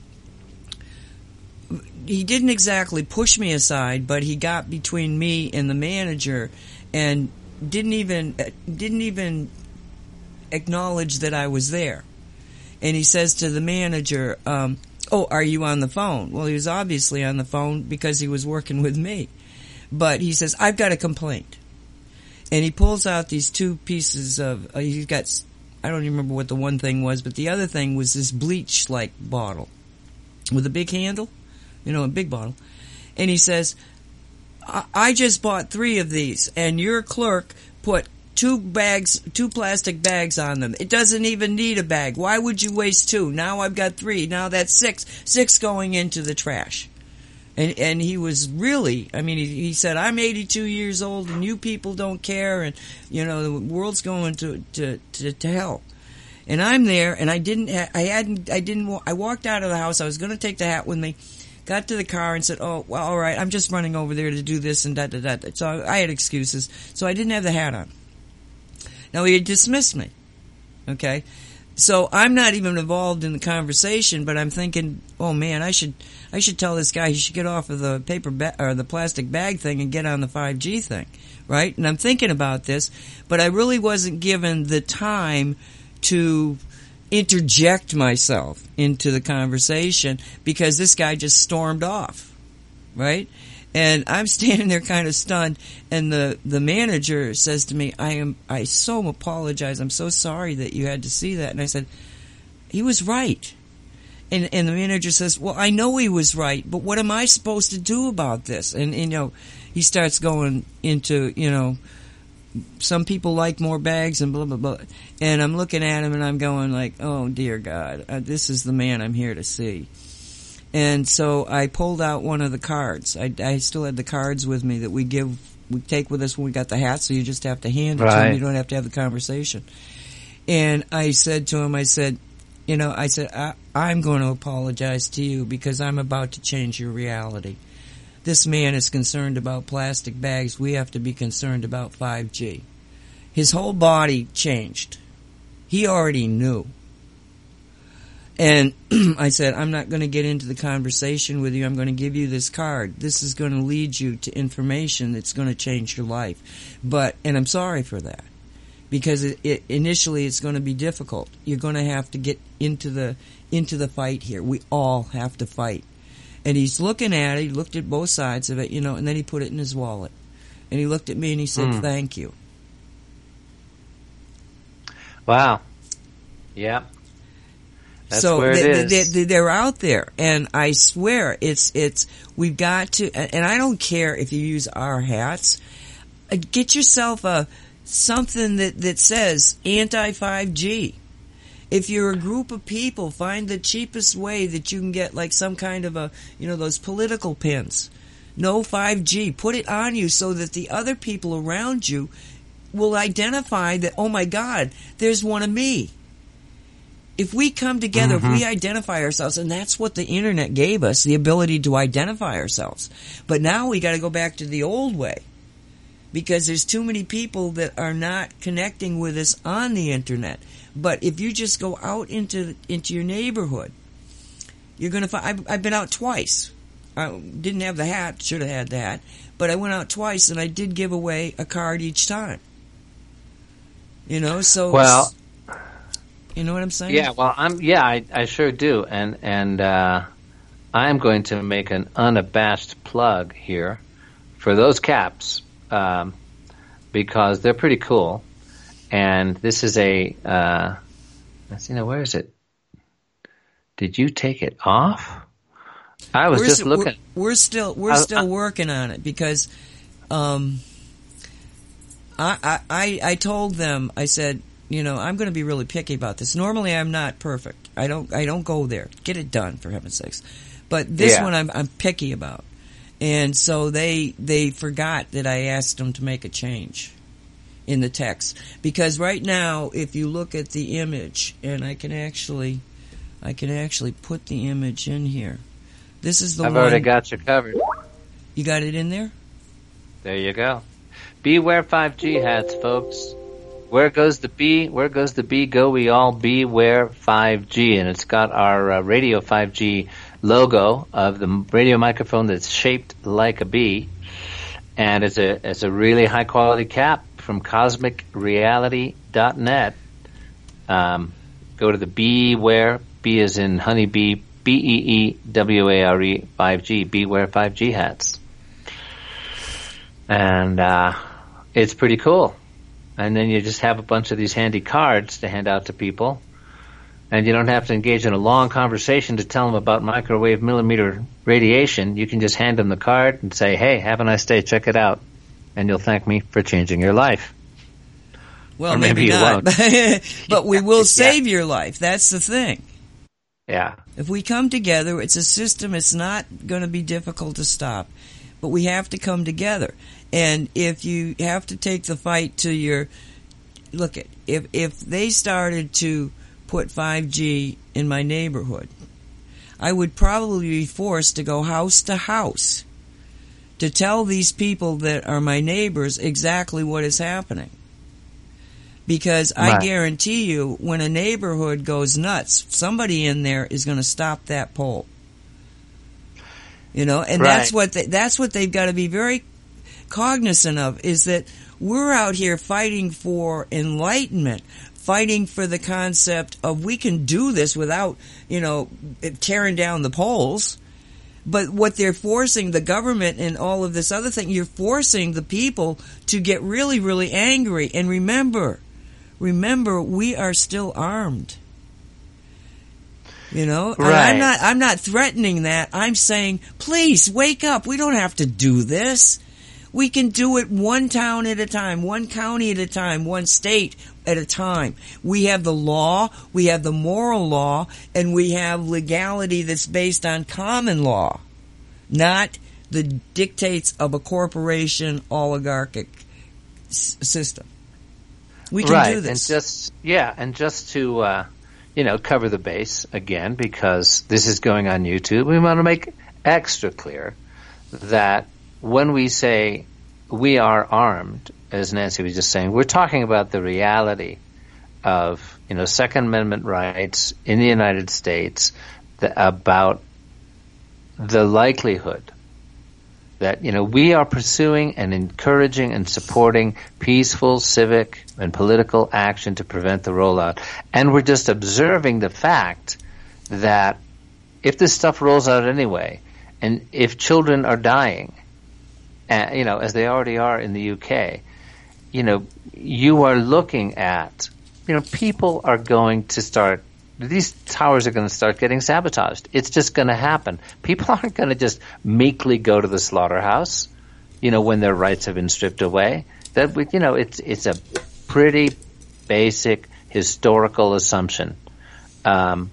he didn't exactly push me aside, but he got between me and the manager and didn't even acknowledge that I was there. And he says to the manager, are you on the phone? Well, he was obviously on the phone because he was working with me. But he says, I've got a complaint. And he pulls out these two pieces of, he's got, I don't even remember what the one thing was, but the other thing was this bleach-like bottle with a big handle, a big bottle. And he says, I just bought 3 of these, and your clerk put 2 plastic bags on them. It doesn't even need a bag. Why would you waste 2? Now I've got 3. Now that's 6. 6 going into the trash. And he was really, he said, I'm 82 years old and you people don't care, and, the world's going to hell. And I'm there, and I walked out of the house. I was going to take the hat with me, got to the car and said, oh, well, all right, I'm just running over there to do this and da-da-da. So I had excuses. So I didn't have the hat on. Now, he had dismissed me. Okay? So I'm not even involved in the conversation, but I'm thinking, oh man, I should tell this guy he should get off of the or the plastic bag thing and get on the 5G thing, right? And I'm thinking about this, but I really wasn't given the time to interject myself into the conversation because this guy just stormed off, right? And I'm standing there kind of stunned, and the manager says to me, I so apologize. I'm so sorry that you had to see that. And I said, he was right. And the manager says, well, I know he was right, but what am I supposed to do about this? And he starts going into, some people like more bags and blah, blah, blah. And I'm looking at him and I'm going like, oh dear God, this is the man I'm here to see. And so I pulled out one of the cards. I still had the cards with me that we take with us when we got the hat, so you just have to hand it to him. You don't have to have the conversation. And I said to him, I'm going to apologize to you because I'm about to change your reality. This man is concerned about plastic bags. We have to be concerned about 5G. His whole body changed. He already knew. And I said, I'm not going to get into the conversation with you. I'm going to give you this card. This is going to lead you to information that's going to change your life. And I'm sorry for that. Because initially it's going to be difficult. You're going to have to get into the fight here. We all have to fight. And he's looking at it. He looked at both sides of it, and then he put it in his wallet. And he looked at me and he said, thank you. Wow. Yeah. That's so where it is. They're out there, and I swear we've got to, and I don't care if you use our hats, get yourself something that says anti-5G. If you're a group of people, find the cheapest way that you can get like some kind of those political pins. No 5G. Put it on you so that the other people around you will identify that, oh my God, there's one of me. If we come together, if we identify ourselves, and that's what the internet gave us, the ability to identify ourselves. But now we got to go back to the old way. Because there's too many people that are not connecting with us on the internet. But if you just go out into your neighborhood, you're going to find. I've been out twice. I didn't have the hat, should have had the hat, but I went out twice and I did give away a card each time. So well, you know what I'm saying? Yeah, well, I sure do, and I'm going to make an unabashed plug here for those caps. Because they're pretty cool, and this is where is it? Did you take it off? I was just looking. We're still working on it because, I told them, I said, I'm going to be really picky about this. Normally, I'm not perfect. I don't go there. Get it done, for heaven's sakes. But this one, I'm picky about. And so they forgot that I asked them to make a change in the text. Because right now, if you look at the image, and I can actually put the image in here. This is the one. I've already got you covered. You got it in there? There you go. Beware 5G hats, folks. Where goes the bee? Where goes the bee? Go we all beware 5G. And it's got our Radio 5G logo of the radio microphone that's shaped like a bee, and it's a really high quality cap from CosmicReality.net. Go to the Beware, B as in honeybee, BEEWARE 5G, Beware 5G hats. And it's pretty cool. And then you just have a bunch of these handy cards to hand out to people. And you don't have to engage in a long conversation to tell them about microwave millimeter radiation. You can just hand them the card and say, hey, have a nice day, check it out. And you'll thank me for changing your life. Well, or maybe you not. won't. But we will save your life. That's the thing. Yeah. If we come together, it's a system. It's not going to be difficult to stop. But we have to come together. And if you have to take the fight to your... Look, if they started to put 5G in my neighborhood, I would probably be forced to go house to house to tell these people that are my neighbors exactly what is happening. Because I guarantee you, when a neighborhood goes nuts, somebody in there is going to stop that pole. You know, and that's what they've got to be very cognizant of, is that we're out here fighting for enlightenment, fighting for the concept of we can do this without, you know, tearing down the poles. But what they're forcing, the government and all of this other thing, you're forcing the people to get really, really angry. And remember, we are still armed. You know, right. And I'm not threatening that. I'm saying, please wake up. We don't have to do this. We can do it one town at a time, one county at a time, one state at a time. We have the law, we have the moral law, and we have legality that's based on common law, not the dictates of a corporation oligarchic system. We can do this. And just to cover the base again, because this is going on YouTube, we want to make extra clear that when we say we are armed, as Nancy was just saying, we're talking about the reality of, Second Amendment rights in the United States, about the likelihood that, we are pursuing and encouraging and supporting peaceful civic and political action to prevent the rollout. And we're just observing the fact that if this stuff rolls out anyway, and if children are dying, as they already are in the UK, you are looking at, people are going to start, these towers are going to start getting sabotaged. It's just going to happen. People aren't going to just meekly go to the slaughterhouse, when their rights have been stripped away. That, it's a pretty basic historical assumption. And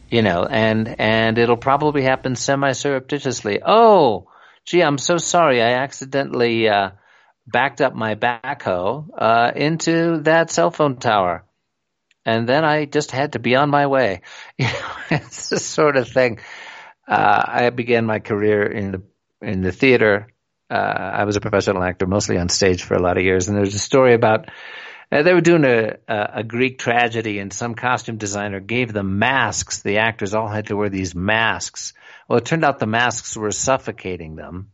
it'll probably happen semi-surreptitiously. Oh, gee, I'm so sorry. I accidentally backed up my backhoe into that cell phone tower. And then I just had to be on my way. It's the sort of thing. I began my career in the theater. I was a professional actor, mostly on stage for a lot of years. And there's a story about they were doing a Greek tragedy, and some costume designer gave them masks. The actors all had to wear these masks. Well, it turned out the masks were suffocating them.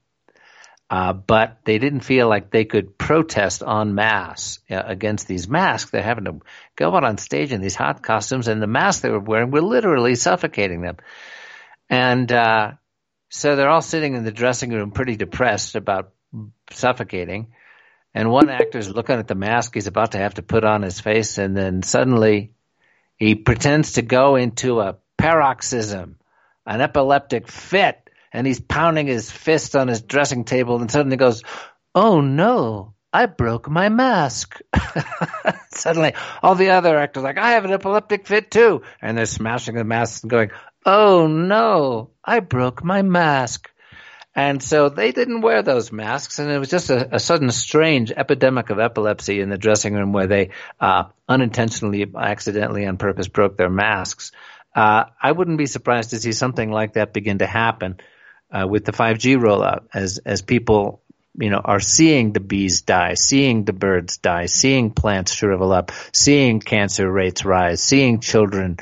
But they didn't feel like they could protest en masse against these masks. They're having to go out on stage in these hot costumes, and the masks they were wearing were literally suffocating them. And so they're all sitting in the dressing room pretty depressed about suffocating. And one actor's looking at the mask he's about to have to put on his face, and then suddenly he pretends to go into a paroxysm, an epileptic fit. And he's pounding his fist on his dressing table, and suddenly goes, "Oh no, I broke my mask." Suddenly, all the other actors are like, "I have an epileptic fit too." And they're smashing the masks and going, "Oh no, I broke my mask." And so they didn't wear those masks, and it was just a sudden strange epidemic of epilepsy in the dressing room where they unintentionally, accidentally, on purpose broke their masks. I wouldn't be surprised to see something like that begin to happen with the 5G rollout, as people, are seeing the bees die, seeing the birds die, seeing plants shrivel up, seeing cancer rates rise, seeing children,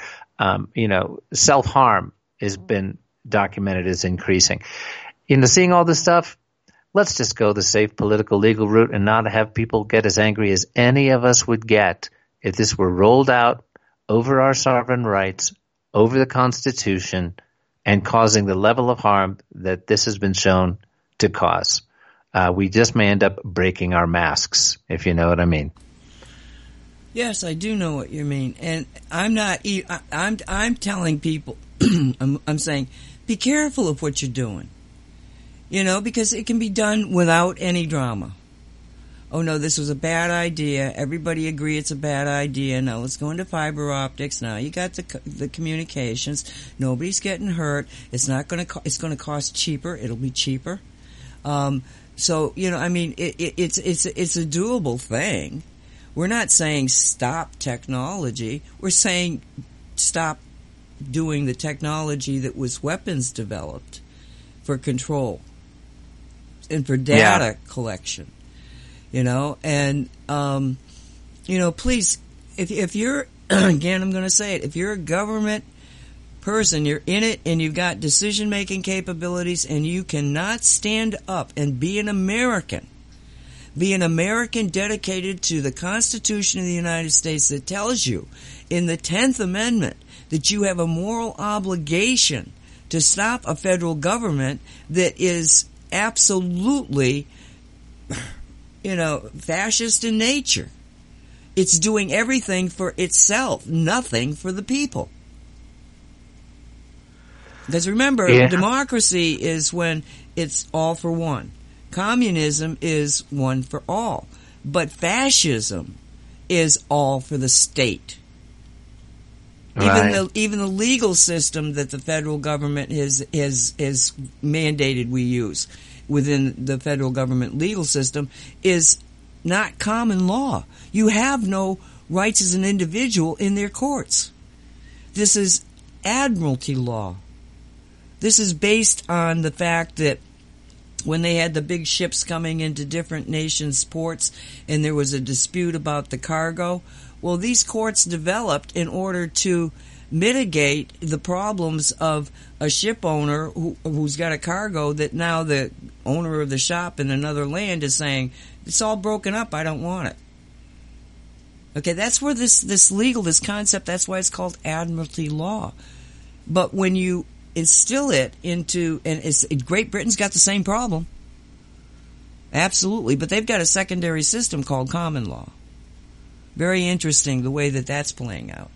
self-harm has been documented as increasing. Seeing all this stuff, let's just go the safe political legal route and not have people get as angry as any of us would get if this were rolled out over our sovereign rights, over the Constitution, and causing the level of harm that this has been shown to cause. we just may end up breaking our masks, if you know what I mean. Yes, I do know what you mean, and I'm not. I'm telling people. I'm saying, be careful of what you're doing. You know, because it can be done without any drama. Oh no, this was a bad idea. Everybody agree it's a bad idea. Now let's go into fiber optics. Now you got the communications. Nobody's getting hurt. It's not going to. It's going to cost cheaper. It'll be cheaper. So you know, I mean, it's a doable thing. We're not saying stop technology. We're saying stop doing the technology that was weapons developed for control and for data collection. You know, and, you know, please, if you're, again, I'm going to say it, if you're a government person, you're in it and you've got decision-making capabilities and you cannot stand up and be an American dedicated to the Constitution of the United States that tells you in the 10th Amendment that you have a moral obligation to stop a federal government that is absolutely, you know, fascist in nature. It's doing everything for itself, nothing for the people. Because remember, democracy is when it's all for one. Communism is one for all. But fascism is all for the state. Right. Even the legal system that the federal government has mandated we use within the federal government legal system is not common law. You have no rights as an individual in their courts. This is admiralty law. This is based on the fact that when they had the big ships coming into different nations' ports and there was a dispute about the cargo, well, these courts developed in order to mitigate the problems of a ship owner who's got a cargo that now the owner of the shop in another land is saying, it's all broken up, I don't want it. Okay, that's where this concept, that's why it's called admiralty law. But when you instill it into, and Great Britain's got the same problem. Absolutely, but they've got a secondary system called common law. Very interesting the way that that's playing out.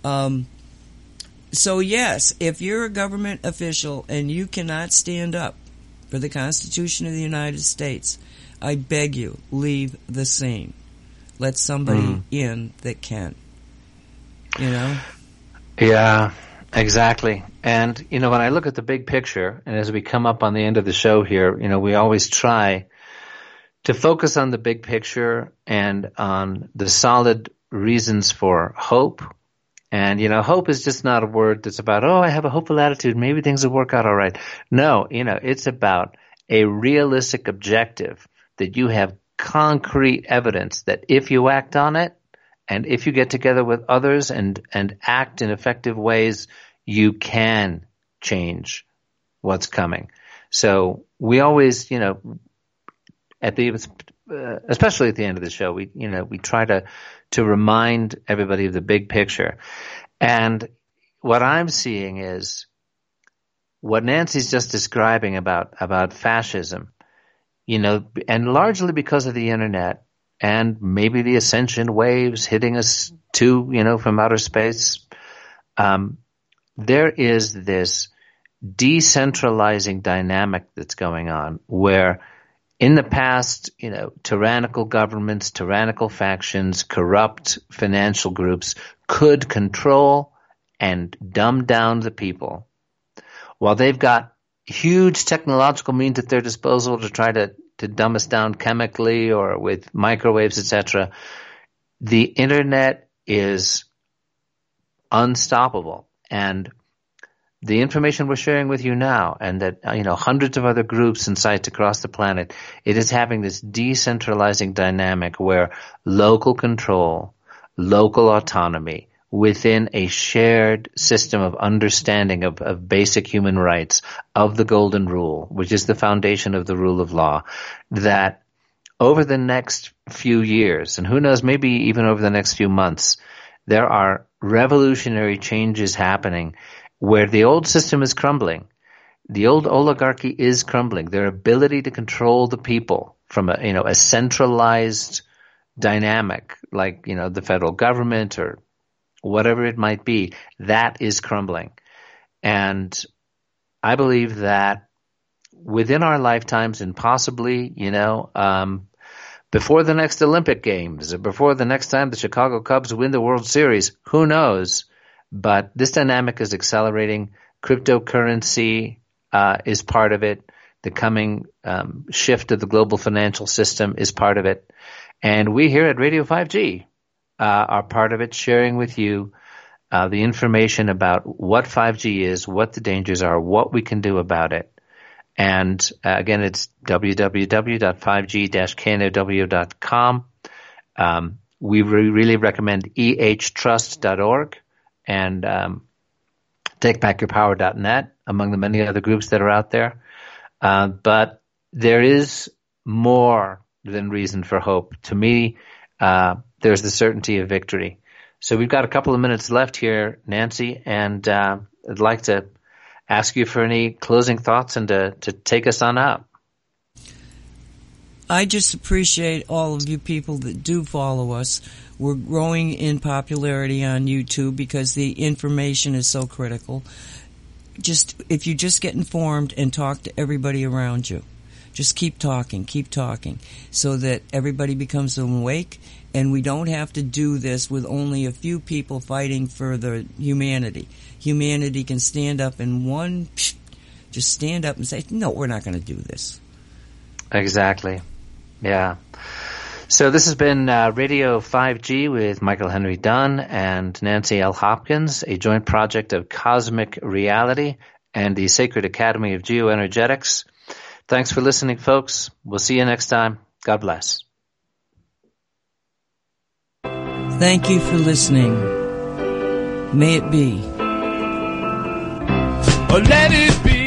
So yes, if you're a government official and you cannot stand up for the Constitution of the United States, I beg you, leave the scene. Let somebody in that can. You know? Yeah, exactly. And, you know, when I look at the big picture, and as we come up on the end of the show here, you know, we always try to focus on the big picture and on the solid reasons for hope. And, you know, hope is just not a word that's about, oh, I have a hopeful attitude, maybe things will work out all right. No, you know, it's about a realistic objective that you have concrete evidence that if you act on it and if you get together with others and act in effective ways, you can change what's coming. So we always, you know, especially at the end of the show, we try to remind everybody of the big picture. And what I'm seeing is what Nancy's just describing about fascism, you know, and largely because of the internet and maybe the ascension waves hitting us too, you know, from outer space. There is this decentralizing dynamic that's going on where in the past, you know, tyrannical governments, tyrannical factions, corrupt financial groups could control and dumb down the people. While they've got huge technological means at their disposal to try to dumb us down chemically or with microwaves, etc., the internet is unstoppable. And the information we're sharing with you now, and that, you know, hundreds of other groups and sites across the planet, it is having this decentralizing dynamic where local control, local autonomy within a shared system of understanding of basic human rights, of the golden rule, which is the foundation of the rule of law, that over the next few years, and who knows, maybe even over the next few months, there are revolutionary changes happening where the old system is crumbling. the old oligarchy is crumbling. Their ability to control the people from a centralized dynamic, like, the federal government or whatever it might be, that is crumbling. And I believe that within our lifetimes, and possibly, before the next Olympic Games, or before the next time the Chicago Cubs win the World Series, who knows? But this dynamic is accelerating. Cryptocurrency is part of it. The coming shift of the global financial system is part of it. And we here at Radio 5G are part of it, sharing with you the information about what 5G is, what the dangers are, what we can do about it. And again, it's www.5g-know.com. We really recommend ehtrust.org and takebackyourpower.net, among the many other groups that are out there. But there is more than reason for hope. To me, there's the certainty of victory. So we've got a couple of minutes left here, Nancy, and I'd like to ask you for any closing thoughts and to take us on up. I just appreciate all of you people that do follow us. We're growing in popularity on YouTube because the information is so critical. If you just get informed and talk to everybody around you, just keep talking, so that everybody becomes awake, and we don't have to do this with only a few people fighting for the humanity. Humanity can stand up and just stand up and say, no, we're not going to do this. Exactly. Yeah. So this has been Radio 5G with Michael Henry Dunn and Nancy L. Hopkins, a joint project of Cosmic Reality and the Sacred Academy of Geoenergetics. Thanks for listening, folks. We'll see you next time. God bless. Thank you for listening. May it be. Let it be.